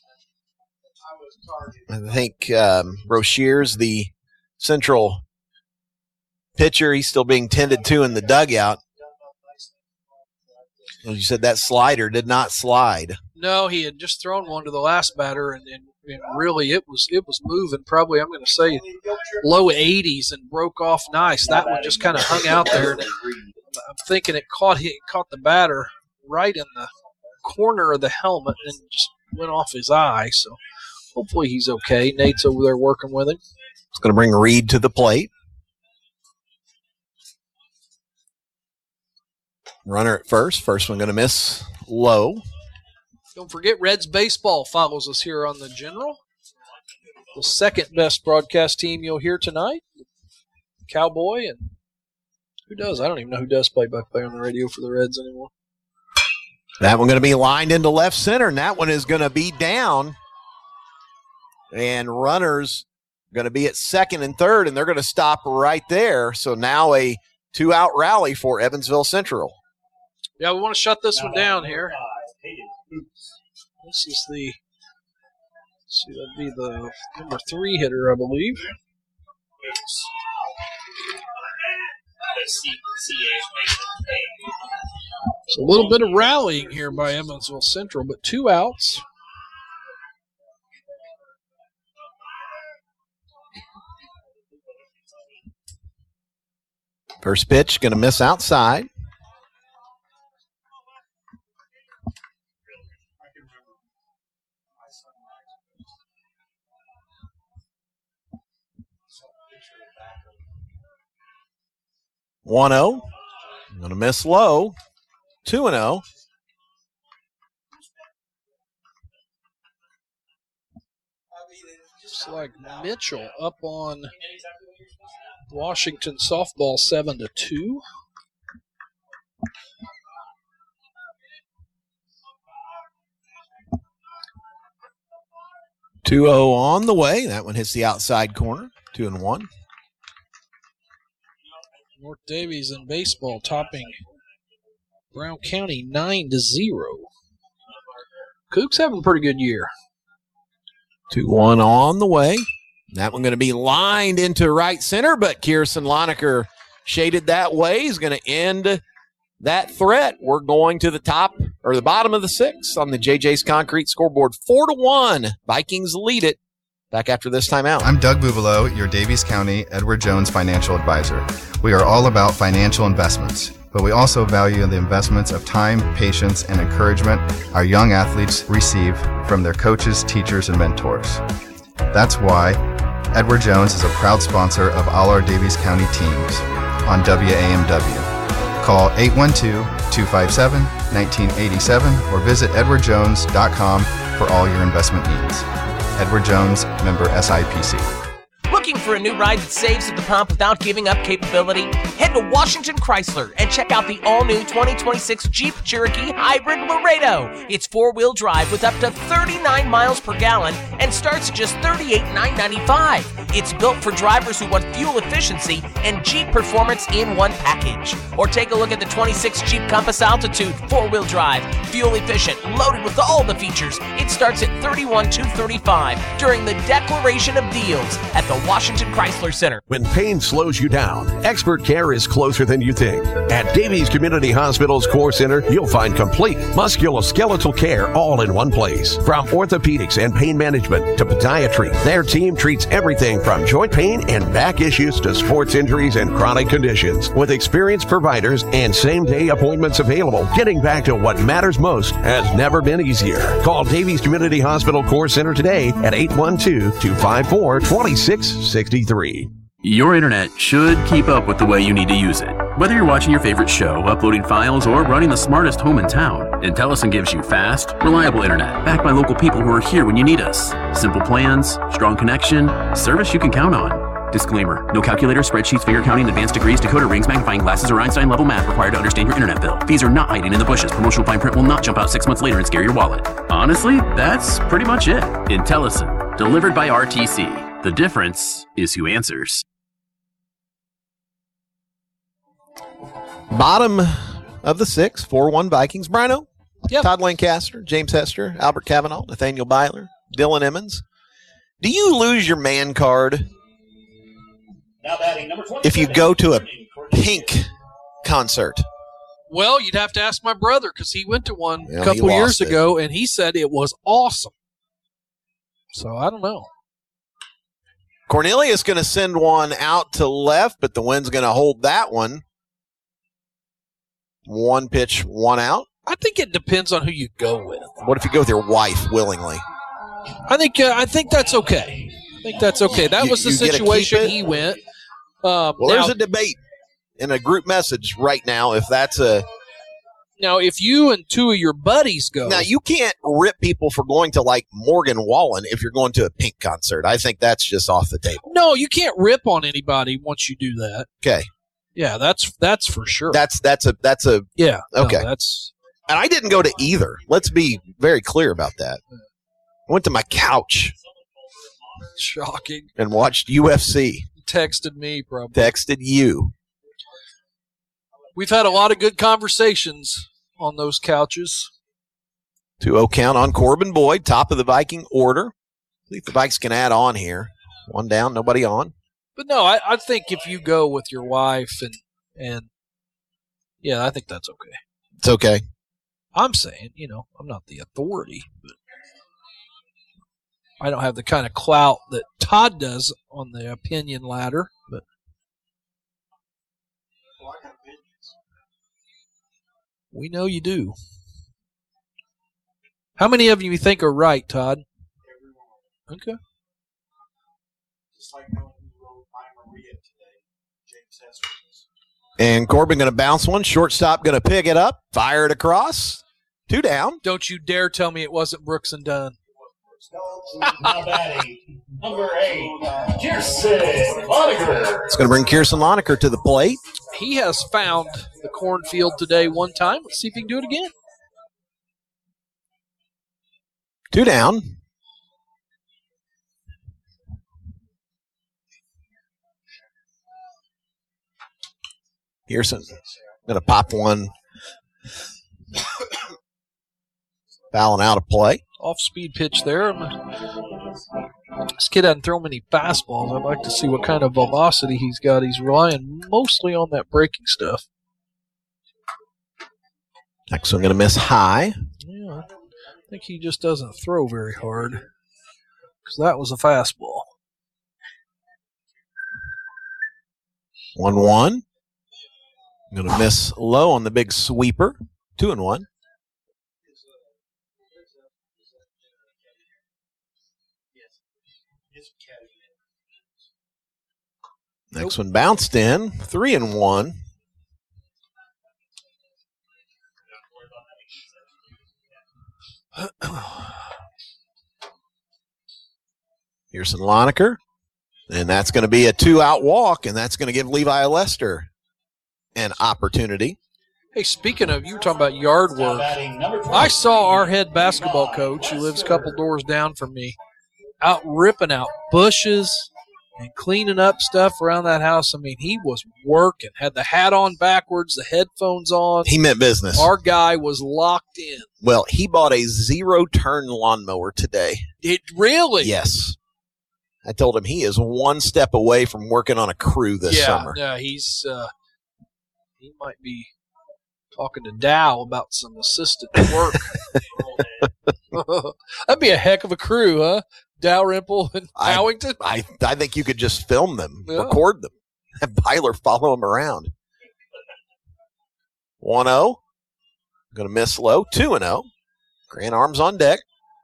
I think Rochier's the central pitcher. He's still being tended to in the dugout. As you said, that slider did not slide. No, he had just thrown one to the last batter, and really it was moving. Probably, I'm going to say low 80s and broke off nice. That one just kind of hung out there. And I'm thinking it caught the batter right in the corner of the helmet and just went off his eye. So hopefully he's okay. Nate's over there working with him. It's going to bring Reed to the plate. Runner at first. First one going to miss low. Don't forget, Reds Baseball follows us here on the General. The second best broadcast team you'll hear tonight. Cowboy and who does? I don't even know who does play-by-play on the radio for the Reds anymore. That one going to be lined into left center, and that one is going to be down. And runners going to be at second and third, and they're going to stop right there. So now a 2-out rally for Evansville Central. Yeah, we want to shut this one down here. This is that'd be the number 3 hitter, I believe. It's a little bit of rallying here by Evansville Central, but 2 outs. First pitch going to miss outside. One 0. Going to miss low. 2-0. Looks like Mitchell up on Washington softball 7-2. 2-0 on the way. That one hits the outside corner. 2-1. North Davies in baseball topping Brown County 9-0. Cougs having a pretty good year. 2-1 on the way. That one going to be lined into right center, but Kirsten Lonecker shaded that way. He's going to end that threat. We're going to the top or the bottom of the 6th on the JJ's Concrete scoreboard. 4-1. Vikings lead it. Back after this timeout. I'm Doug Bubalo, your Davies County Edward Jones financial advisor. We are all about financial investments, but we also value the investments of time, patience, and encouragement our young athletes receive from their coaches, teachers, and mentors. That's why Edward Jones is a proud sponsor of all our Davies County teams on WAMW. Call 812-257-1987 or visit edwardjones.com for all your investment needs. Edward Jones, member SIPC. Looking for a new ride that saves at the pump without giving up capability? Head to Washington Chrysler and check out the all-new 2026 Jeep Cherokee Hybrid Laredo. It's 4-wheel drive with up to 39 miles per gallon and starts at just $38,995. It's built for drivers who want fuel efficiency and Jeep performance in one package. Or take a look at the 26 Jeep Compass Altitude 4-wheel drive, fuel efficient, loaded with all the features. It starts at $31,235 during the Declaration of Deals at the Washington Chrysler Center. When pain slows you down, expert care is closer than you think. At Davies Community Hospital's Core Center, you'll find complete musculoskeletal care all in one place. From orthopedics and pain management to podiatry, their team treats everything from joint pain and back issues to sports injuries and chronic conditions. With experienced providers and same-day appointments available, getting back to what matters most has never been easier. Call Davies Community Hospital Core Center today at 812-254-2663. Your internet should keep up with the way you need to use it. Whether you're watching your favorite show, uploading files, or running the smartest home in town, Intellison gives you fast, reliable internet backed by local people who are here when you need us. Simple plans, strong connection, service you can count on. Disclaimer: no calculator, spreadsheets, finger counting, advanced degrees, decoder rings, magnifying glasses, or Einstein-level math required to understand your internet bill. Fees are not hiding in the bushes. Promotional fine print will not jump out 6 months later and scare your wallet. Honestly, that's pretty much it. Intellison, delivered by RTC. The difference is who answers. Bottom of the 6th, 4-1 Vikings. Brino? Yep. Todd Lancaster, James Hester, Albert Cavanaugh, Nathaniel Byler, Dylan Emmons. Do you lose your man card if you go to a Pink concert? Well, you'd have to ask my brother because he went to one Well, a couple he years lost it. ago, and he said it was awesome. So I don't know. Cornelius going to send one out to left, but the wind's going to hold that one. One pitch, one out. I think it depends on who you go with. What if you go with your wife willingly? I think that's okay. I think that's okay. That was the you get to keep situation it? he went. Well, there's a debate in a group message right now if that's a... Now, if you and two of your buddies go... Now, you can't rip people for going to, like, Morgan Wallen if you're going to a Pink concert. I think that's just off the table. No, you can't rip on anybody once you do that. Okay. Yeah, that's for sure. That's a yeah. Okay. No, that's and I didn't go to either. Let's be very clear about that. I went to my couch shocking. and watched UFC. Texted me probably. Texted you. We've had a lot of good conversations on those couches. 2-0 count on Corbin Boyd, top of the Viking order. I think the Vikes can add on here. One down, nobody on. But no, I think if you go with your wife and yeah, I think that's okay. It's okay. I'm saying, I'm not the authority, but I don't have the kind of clout that Todd does on the opinion ladder, but we know you do. How many of you think are right, Todd? Okay. And Corbin going to bounce one. Shortstop going to pick it up. Fire it across. 2 down. Don't you dare tell me it wasn't Brooks and Dunn. Now batting, number 8, Kirsten Loneker. It's going to bring Kirsten Loneker to the plate. He has found the cornfield today one time. Let's see if he can do it again. 2 down. Pearson going to pop one. Fouling out of play. Off-speed pitch there. This kid hasn't thrown many fastballs. I'd like to see what kind of velocity he's got. He's relying mostly on that breaking stuff. Next one going to miss high. Yeah, I think he just doesn't throw very hard because that was a fastball. 1-1. Going to miss low on the big sweeper. 2-1. Next one bounced in. 3-1. Pearson Loneker. And that's going to be a 2-out walk, and that's going to give Levi Lester an opportunity. Hey, speaking of, you were talking about yard work. I saw our head basketball coach, who lives a couple doors down from me, out ripping out bushes and cleaning up stuff around that house. I mean, he was working, had the hat on backwards, the headphones on. He meant business. Our guy was locked in. Well, he bought a 0-turn lawnmower today. It really? Yes. I told him he is one step away from working on a crew this summer. Yeah, he might be talking to Dow about some assistant work. That'd be a heck of a crew, huh? Dalrymple and Howington. I think you could just film them, record them, have Byler follow them around. 1-0. Going to miss low. 2-0. Grant arms on deck.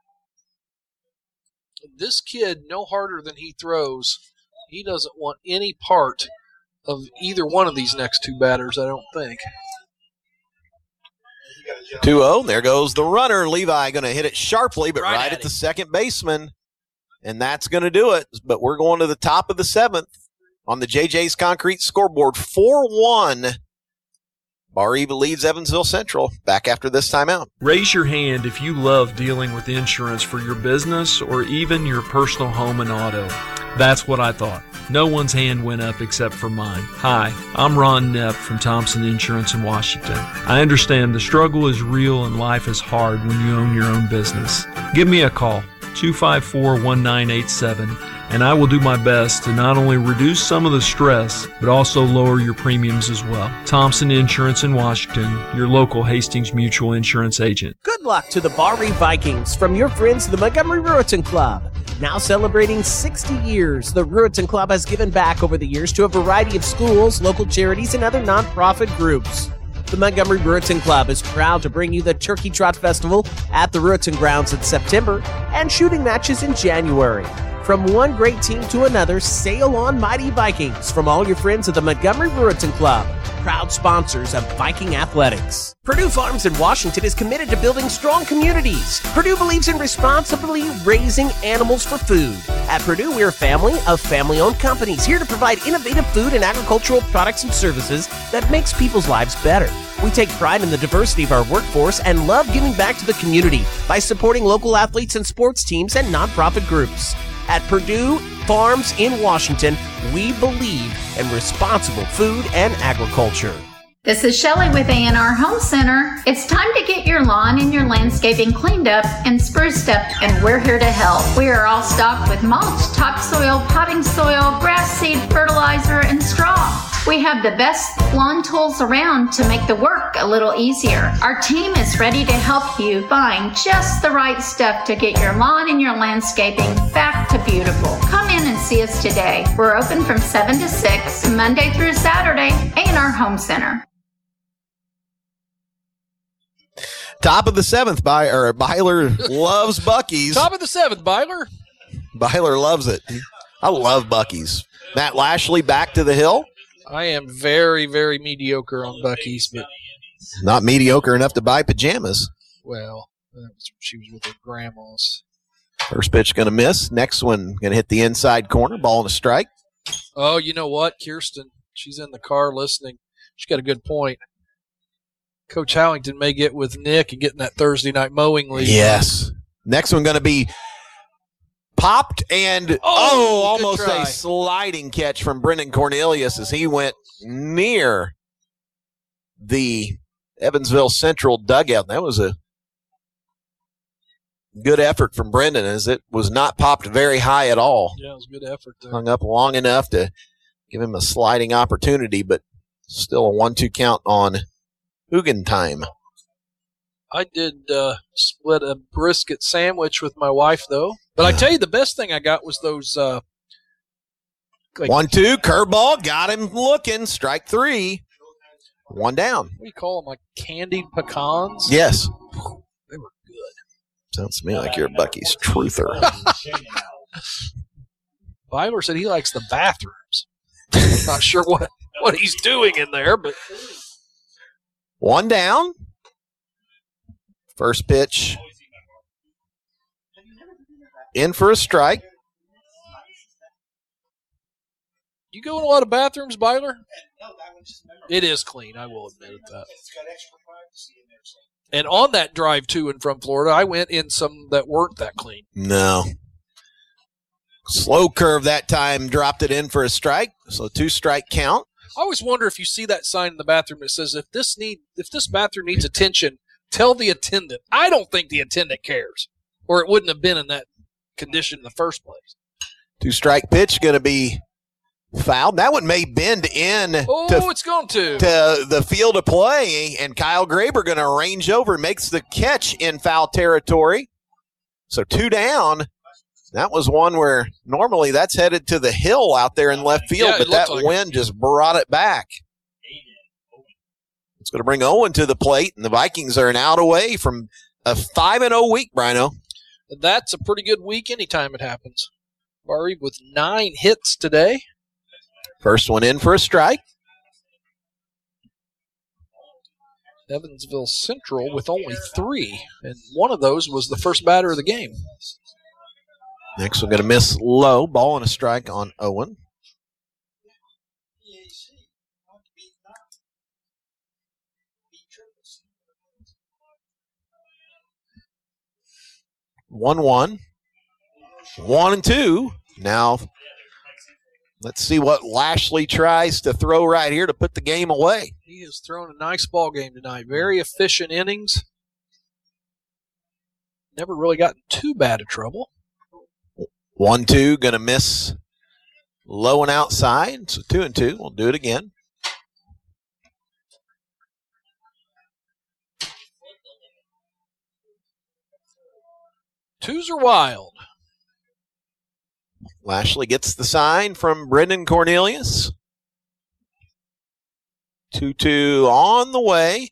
This kid, no harder than he throws, he doesn't want any part of either one of these next two batters, I don't think. 2-0. There goes the runner. Levi going to hit it sharply, but right at the second baseman. And that's going to do it. But we're going to the top of the 7th on the JJ's Concrete scoreboard. 4-1. Bar Eva leads Evansville Central. Back after this timeout. Raise your hand if you love dealing with insurance for your business or even your personal home and auto. That's what I thought. No one's hand went up except for mine. Hi, I'm Ron Nepp from Thompson Insurance in Washington. I understand the struggle is real and life is hard when you own your own business. Give me a call, 254-1987, and I will do my best to not only reduce some of the stress, but also lower your premiums as well. Thompson Insurance in Washington, your local Hastings Mutual Insurance agent. Good luck to the Barry Vikings from your friends, the Montgomery Ruritan Club. Now celebrating 60 years, the Ruritan Club has given back over the years to a variety of schools, local charities, and other nonprofit groups. The Montgomery Ruritan Club is proud to bring you the Turkey Trot Festival at the Ruritan Grounds in September and shooting matches in January. From one great team to another, sail on, mighty Vikings, from all your friends of the Montgomery Ruritan Club, proud sponsors of Viking athletics. Purdue Farms in Washington is committed to building strong communities. Purdue believes in responsibly raising animals for food. At Purdue, we're a family of family-owned companies here to provide innovative food and agricultural products and services that makes people's lives better. We take pride in the diversity of our workforce and love giving back to the community by supporting local athletes and sports teams and nonprofit groups. At Purdue Farms in Washington, we believe in responsible food and agriculture. This is Shelley with A&R Home Center. It's time to get your lawn and your landscaping cleaned up and spruced up, and we're here to help. We are all stocked with mulch, topsoil, potting soil, grass seed, fertilizer, and straw. We have the best lawn tools around to make the work a little easier. Our team is ready to help you find just the right stuff to get your lawn and your landscaping back to beautiful. Come in and see us today. We're open from 7 to 6, Monday through Saturday, A&R Home Center. Top of the seventh, Byler loves Buc-ee's. Top of the seventh, Byler. Byler loves it. I love Buc-ee's. Matt Lashley back to the hill. I am very, very mediocre on Buc-ee's, but not mediocre enough to buy pajamas. Well, she was with her grandma's. First pitch going to miss. Next one going to hit the inside corner. Ball and a strike. Oh, you know what, Kirsten? She's in the car listening. She's got a good point. Coach Howington may get with Nick and get in that Thursday night mowing league. Yes. Next one going to be popped and, almost a sliding catch from Brendan Cornelius as he went near the Evansville Central dugout. That was a good effort from Brendan as it was not popped very high at all. Yeah, it was a good effort there. Hung up long enough to give him a sliding opportunity, but still a 1-2 count on Hugentime. I did split a brisket sandwich with my wife, though. But I tell you, the best thing I got was those 1-2, curveball, got him looking, strike three. One down. What do you call them, like candied pecans? Yes. They were good. Sounds to me like you're a Buc-ee's truther. Byler said he likes the bathrooms. Not sure what he's doing in there, but... One down. First pitch. In for a strike. You go in a lot of bathrooms, Byler? It is clean, I will admit that. And on that drive to and from Florida, I went in some that weren't that clean. No. Slow curve that time, dropped it in for a strike. So 2-strike count. I always wonder if you see that sign in the bathroom that says, if this bathroom needs attention, tell the attendant. I don't think the attendant cares, or it wouldn't have been in that condition in the first place. 2-strike pitch going to be fouled. That one may bend in it's going to the field of play, and Kyle Graber going to range over, makes the catch in foul territory. So 2 down. That was one where normally that's headed to the hill out there in left field, but that wind just brought it back. It's going to bring Owen to the plate, and the Vikings are an out away from a 5-0 week, Brino. That's a pretty good week anytime it happens. Barry with 9 hits today. First one in for a strike. Evansville Central with only 3, and one of those was the first batter of the game. Next, we're going to miss low. Ball and a strike on Owen. 1-1. 1-2. Now, let's see what Lashley tries to throw right here to put the game away. He has thrown a nice ball game tonight. Very efficient innings. Never really gotten too bad of trouble. 1-2, going to miss low and outside. So 2-2. We'll do it again. Twos are wild. Lashley gets the sign from Brendan Cornelius. 2-2 on the way.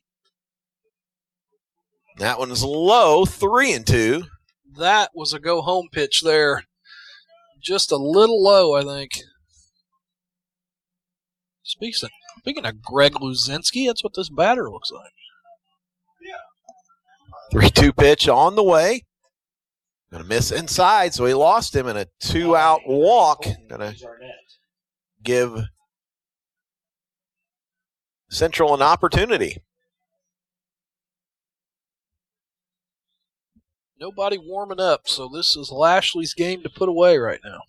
That one's low, 3-2. That was a go-home pitch there. Just a little low, I think. Speaking of Greg Luzinski, that's what this batter looks like. 3-2 pitch on the way. Going to miss inside, so he lost him in a 2-out walk. Going to give Central an opportunity. Nobody warming up, so this is Lashley's game to put away right now.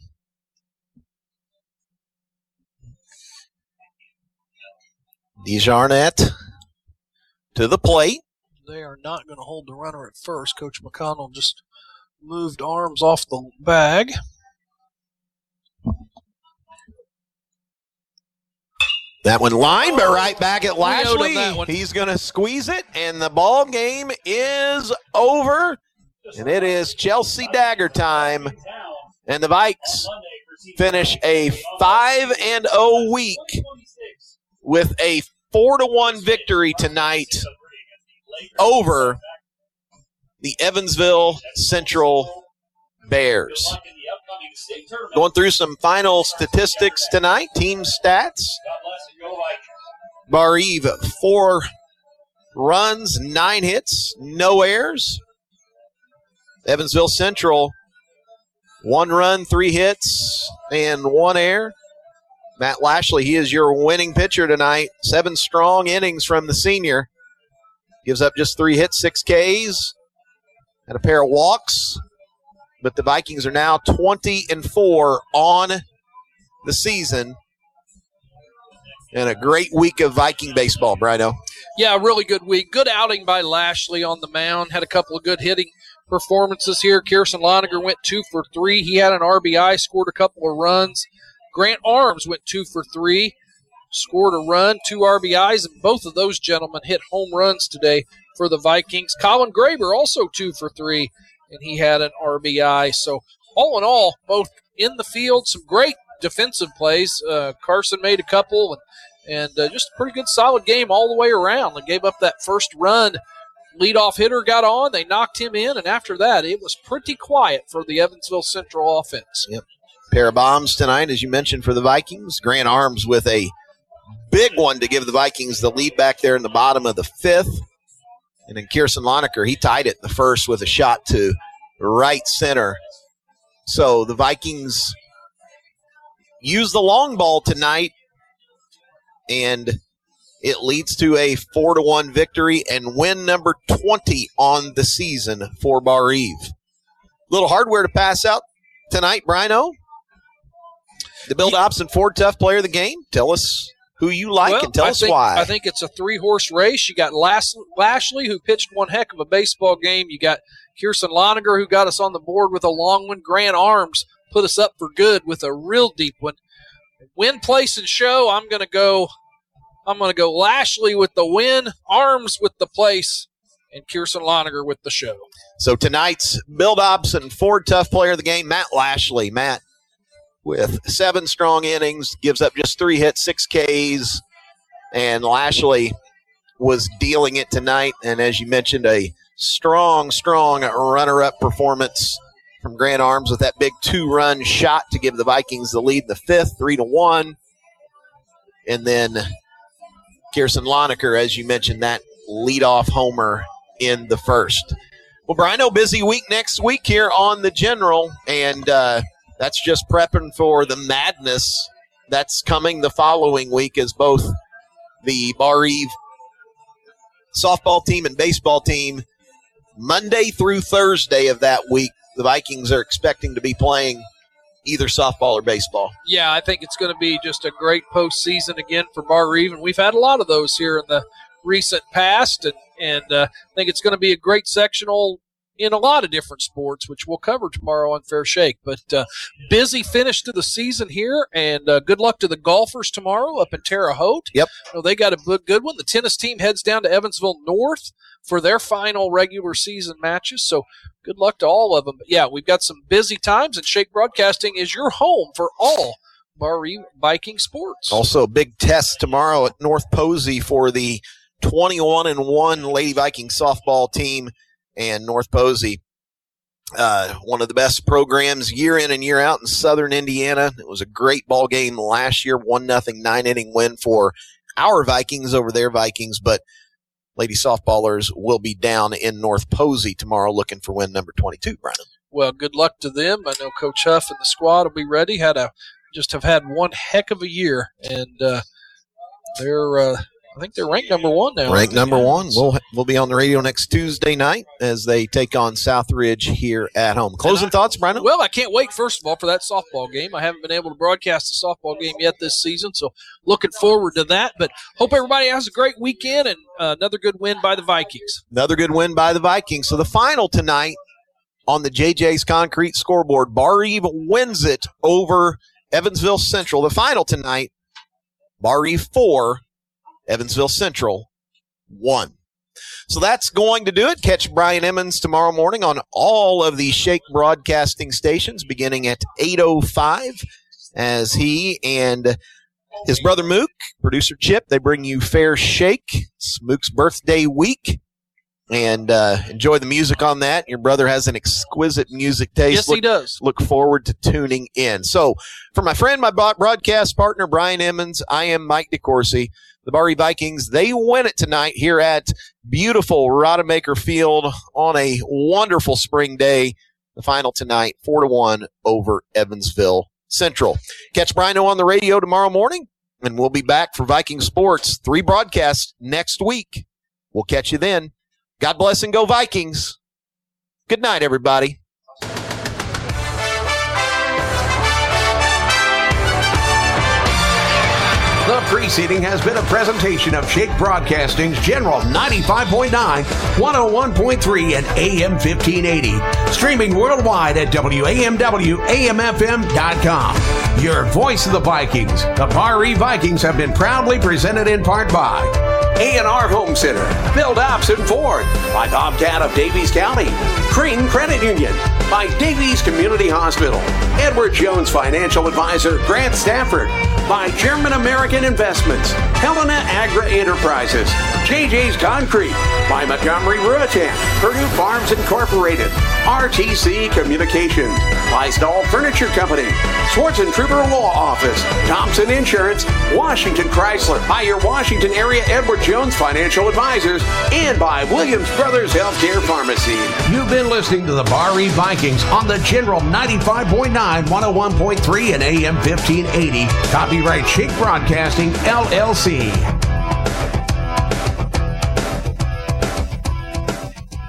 DeJarnette to the plate. They are not going to hold the runner at first. Coach McConnell just moved arms off the bag. That one lined, but right back at Lashley. He's going to squeeze it, and the ball game is over. And it is Chelsea Dagger time. And the Vikes finish a 5-0 week with a 4-1 victory tonight over the Evansville Central Bears. Going through some final statistics tonight, team stats. Bar Eve, 4 runs, 9 hits, no errors. Evansville Central, 1 run, 3 hits, and 1 error. Matt Lashley, he is your winning pitcher tonight. 7 strong innings from the senior. Gives up just 3 hits, 6 Ks, and a pair of walks. But the Vikings are now 20-4 on the season. And a great week of Viking baseball, Brino. Yeah, a really good week. Good outing by Lashley on the mound. Had a couple of good hitting performances here. Kirsten Loniger went 2 for 3. He had an RBI, scored a couple of runs. Grant Arms went 2 for 3, scored a run, 2 RBIs, and both of those gentlemen hit home runs today for the Vikings. Colin Graber also 2 for 3, and he had an RBI. So all in all, both in the field, some great defensive plays. Carson made a couple, and just a pretty good solid game all the way around. They gave up that first run. Leadoff hitter got on. They knocked him in, and after that, it was pretty quiet for the Evansville Central offense. Yep. Pair of bombs tonight, as you mentioned, for the Vikings. Grant Arms with a big one to give the Vikings the lead back there in the bottom of the 5th. And then Kirsten Loniker, he tied it in the first with a shot to right center. So the Vikings use the long ball tonight, and it leads to a 4-1 victory and win number 20 on the season for Bar Eve. Little hardware to pass out tonight, Brino. The Bill Dobson Ford Tough Player of the Game. Tell us who you like and tell us why. I think it's a 3-horse race. You got Lashley, who pitched one heck of a baseball game. You got Kirsten Loniger, who got us on the board with a long one. Grant Arms put us up for good with a real deep one. Win, place, and show. I'm going to go Lashley with the win, Arms with the place, and Kirsten Loniger with the show. So tonight's Bill Dobson Ford Tough Player of the Game, Matt Lashley. Matt, with 7 strong innings, gives up just 3 hits, 6 Ks, and Lashley was dealing it tonight. And as you mentioned, a strong runner-up performance from Grant Arms with that big 2-run shot to give the Vikings the lead in the 5th, 3-1. And then Kirsten Loniker, as you mentioned, that leadoff homer in the 1st. Well, Brino, busy week next week here on the General, and that's just prepping for the madness that's coming the following week, as both the Bar Eve softball team and baseball team, Monday through Thursday of that week, the Vikings are expecting to be playing either softball or baseball. Yeah, I think it's going to be just a great postseason again for Bar Eve, and we've had a lot of those here in the recent past, and I think it's going to be a great sectional in a lot of different sports, which we'll cover tomorrow on Fair Shake. But busy finish to the season here, and good luck to the golfers tomorrow up in Terre Haute. Yep. They got a good one. The tennis team heads down to Evansville North for their final regular season matches, so good luck to all of them. But yeah, we've got some busy times, and Shake Broadcasting is your home for all Bar Eve Viking sports. Also, a big test tomorrow at North Posey for the 21-1 Lady Viking softball team, and North Posey, one of the best programs year in and year out in Southern Indiana. It was a great ball game last year, 1-0 9-inning win for our Vikings over their Vikings, but Lady softballers will be down in North Posey tomorrow looking for win number 22, Brian. Well, good luck to them. I know Coach Huff and the squad will be ready. Have had one heck of a year, and I think they're ranked number 1 now. Ranked number 1. We'll be on the radio next Tuesday night as they take on Southridge here at home. Closing thoughts, Brian? Well, I can't wait, first of all, for that softball game. I haven't been able to broadcast the softball game yet this season, so looking forward to that. But hope everybody has a great weekend, and another good win by the Vikings. Another good win by the Vikings. So the final tonight on the JJ's Concrete scoreboard, Bar Eve wins it over Evansville Central. The final tonight, Bar Eve 4, Evansville Central 1. So that's going to do it. Catch Brian Emmons tomorrow morning on all of the Shake broadcasting stations beginning at 8:05 as he and his brother Mook, producer Chip, they bring you Fair Shake. It's Mook's birthday week. And enjoy the music on that. Your brother has an exquisite music taste. Yes, he does. Look forward to tuning in. So for my friend, my broadcast partner, Brian Emmons, I am Mike DeCourcy. The Bar Eve Vikings, they win it tonight here at beautiful Rodemaker Field on a wonderful spring day. The final tonight, 4-1 over Evansville Central. Catch Brian on the radio tomorrow morning, and we'll be back for Viking Sports 3 broadcasts next week. We'll catch you then. God bless and go Vikings. Good night, everybody. The preceding has been a presentation of Shake Broadcasting's General 95.9, 101.3, and AM 1580. Streaming worldwide at WAMWAMFM.com. Your voice of the Vikings. The Bar Eve Vikings have been proudly presented in part by A&R Home Center, Bill Dobson Ford, by Bobcat of Davies County, Crane Credit Union, by Davies Community Hospital, Edward Jones Financial Advisor Grant Stafford, by German American Investments, Helena Agra Enterprises, JJ's Concrete, by Montgomery Ruatan, Purdue Farms Incorporated, RTC Communications, by Stahl Furniture Company, Swartz and Truber Law Office, Thompson Insurance, Washington Chrysler, by your Washington area Edward Jones Financial Advisors, and by Williams Brothers Healthcare Pharmacy. You've been listening to the Bar Eve Vikings on the General 95.9, 101.3, and AM 1580. Copyright Shake Broadcasting, LLC.